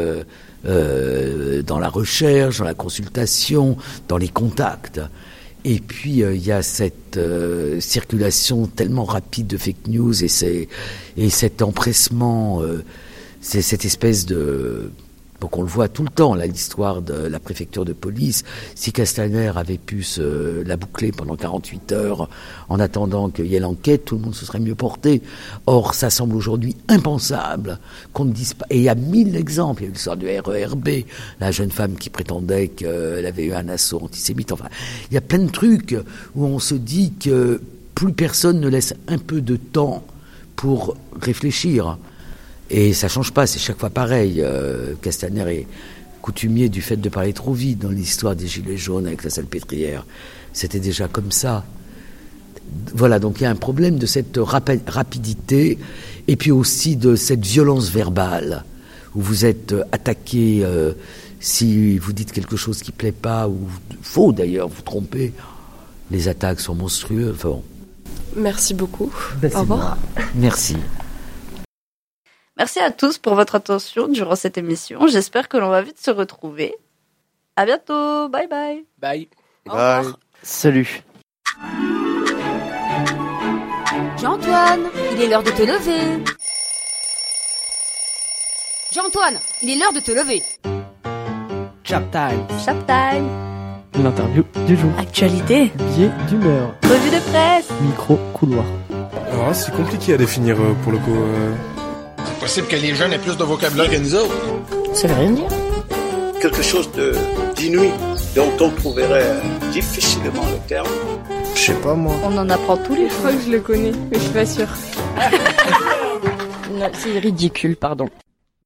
dans la recherche, dans la consultation, dans les contacts. Et puis il y a cette circulation tellement rapide de fake news et cet empressement, c'est cette espèce de... Donc on le voit tout le temps, là, l'histoire de la préfecture de police. Si Castaner avait pu la boucler pendant 48 heures en attendant qu'il y ait l'enquête, tout le monde se serait mieux porté. Or, ça semble aujourd'hui impensable qu'on ne dise pas. Et il y a 1000 exemples. Il y a eu l'histoire du RERB, la jeune femme qui prétendait qu'elle avait eu un assaut antisémite. Enfin, il y a plein de trucs où on se dit que plus personne ne laisse un peu de temps pour réfléchir. Et ça change pas, c'est chaque fois pareil. Castaner est coutumier du fait de parler trop vite dans l'histoire des Gilets jaunes avec la salpêtrière. C'était déjà comme ça. Voilà, donc il y a un problème de cette rapidité et puis aussi de cette violence verbale où vous êtes attaqué si vous dites quelque chose qui plaît pas ou faux d'ailleurs, vous trompez. Les attaques sont monstrueuses. Enfin, bon. Merci beaucoup. Au revoir. Merci. Merci à tous pour votre attention durant cette émission. J'espère que l'on va vite se retrouver. À bientôt. Bye bye. Bye. Au revoir. Salut. Jean-Antoine, il est l'heure de te lever. Jean-Antoine, il est l'heure de te lever. Chap time. Chap time. L'interview du jour. Actualité. Biais d'humeur. Revue de presse. Micro couloir. Alors, c'est compliqué à définir pour le coup. C'est possible que les jeunes aient plus de vocabulaire que nous autres. Ça veut rien dire. Quelque chose d'inouï, dont on trouverait difficilement le terme. Je sais pas moi. On en apprend tous les jours. Je crois que je le connais, mais je suis pas sûre. C'est ridicule, pardon.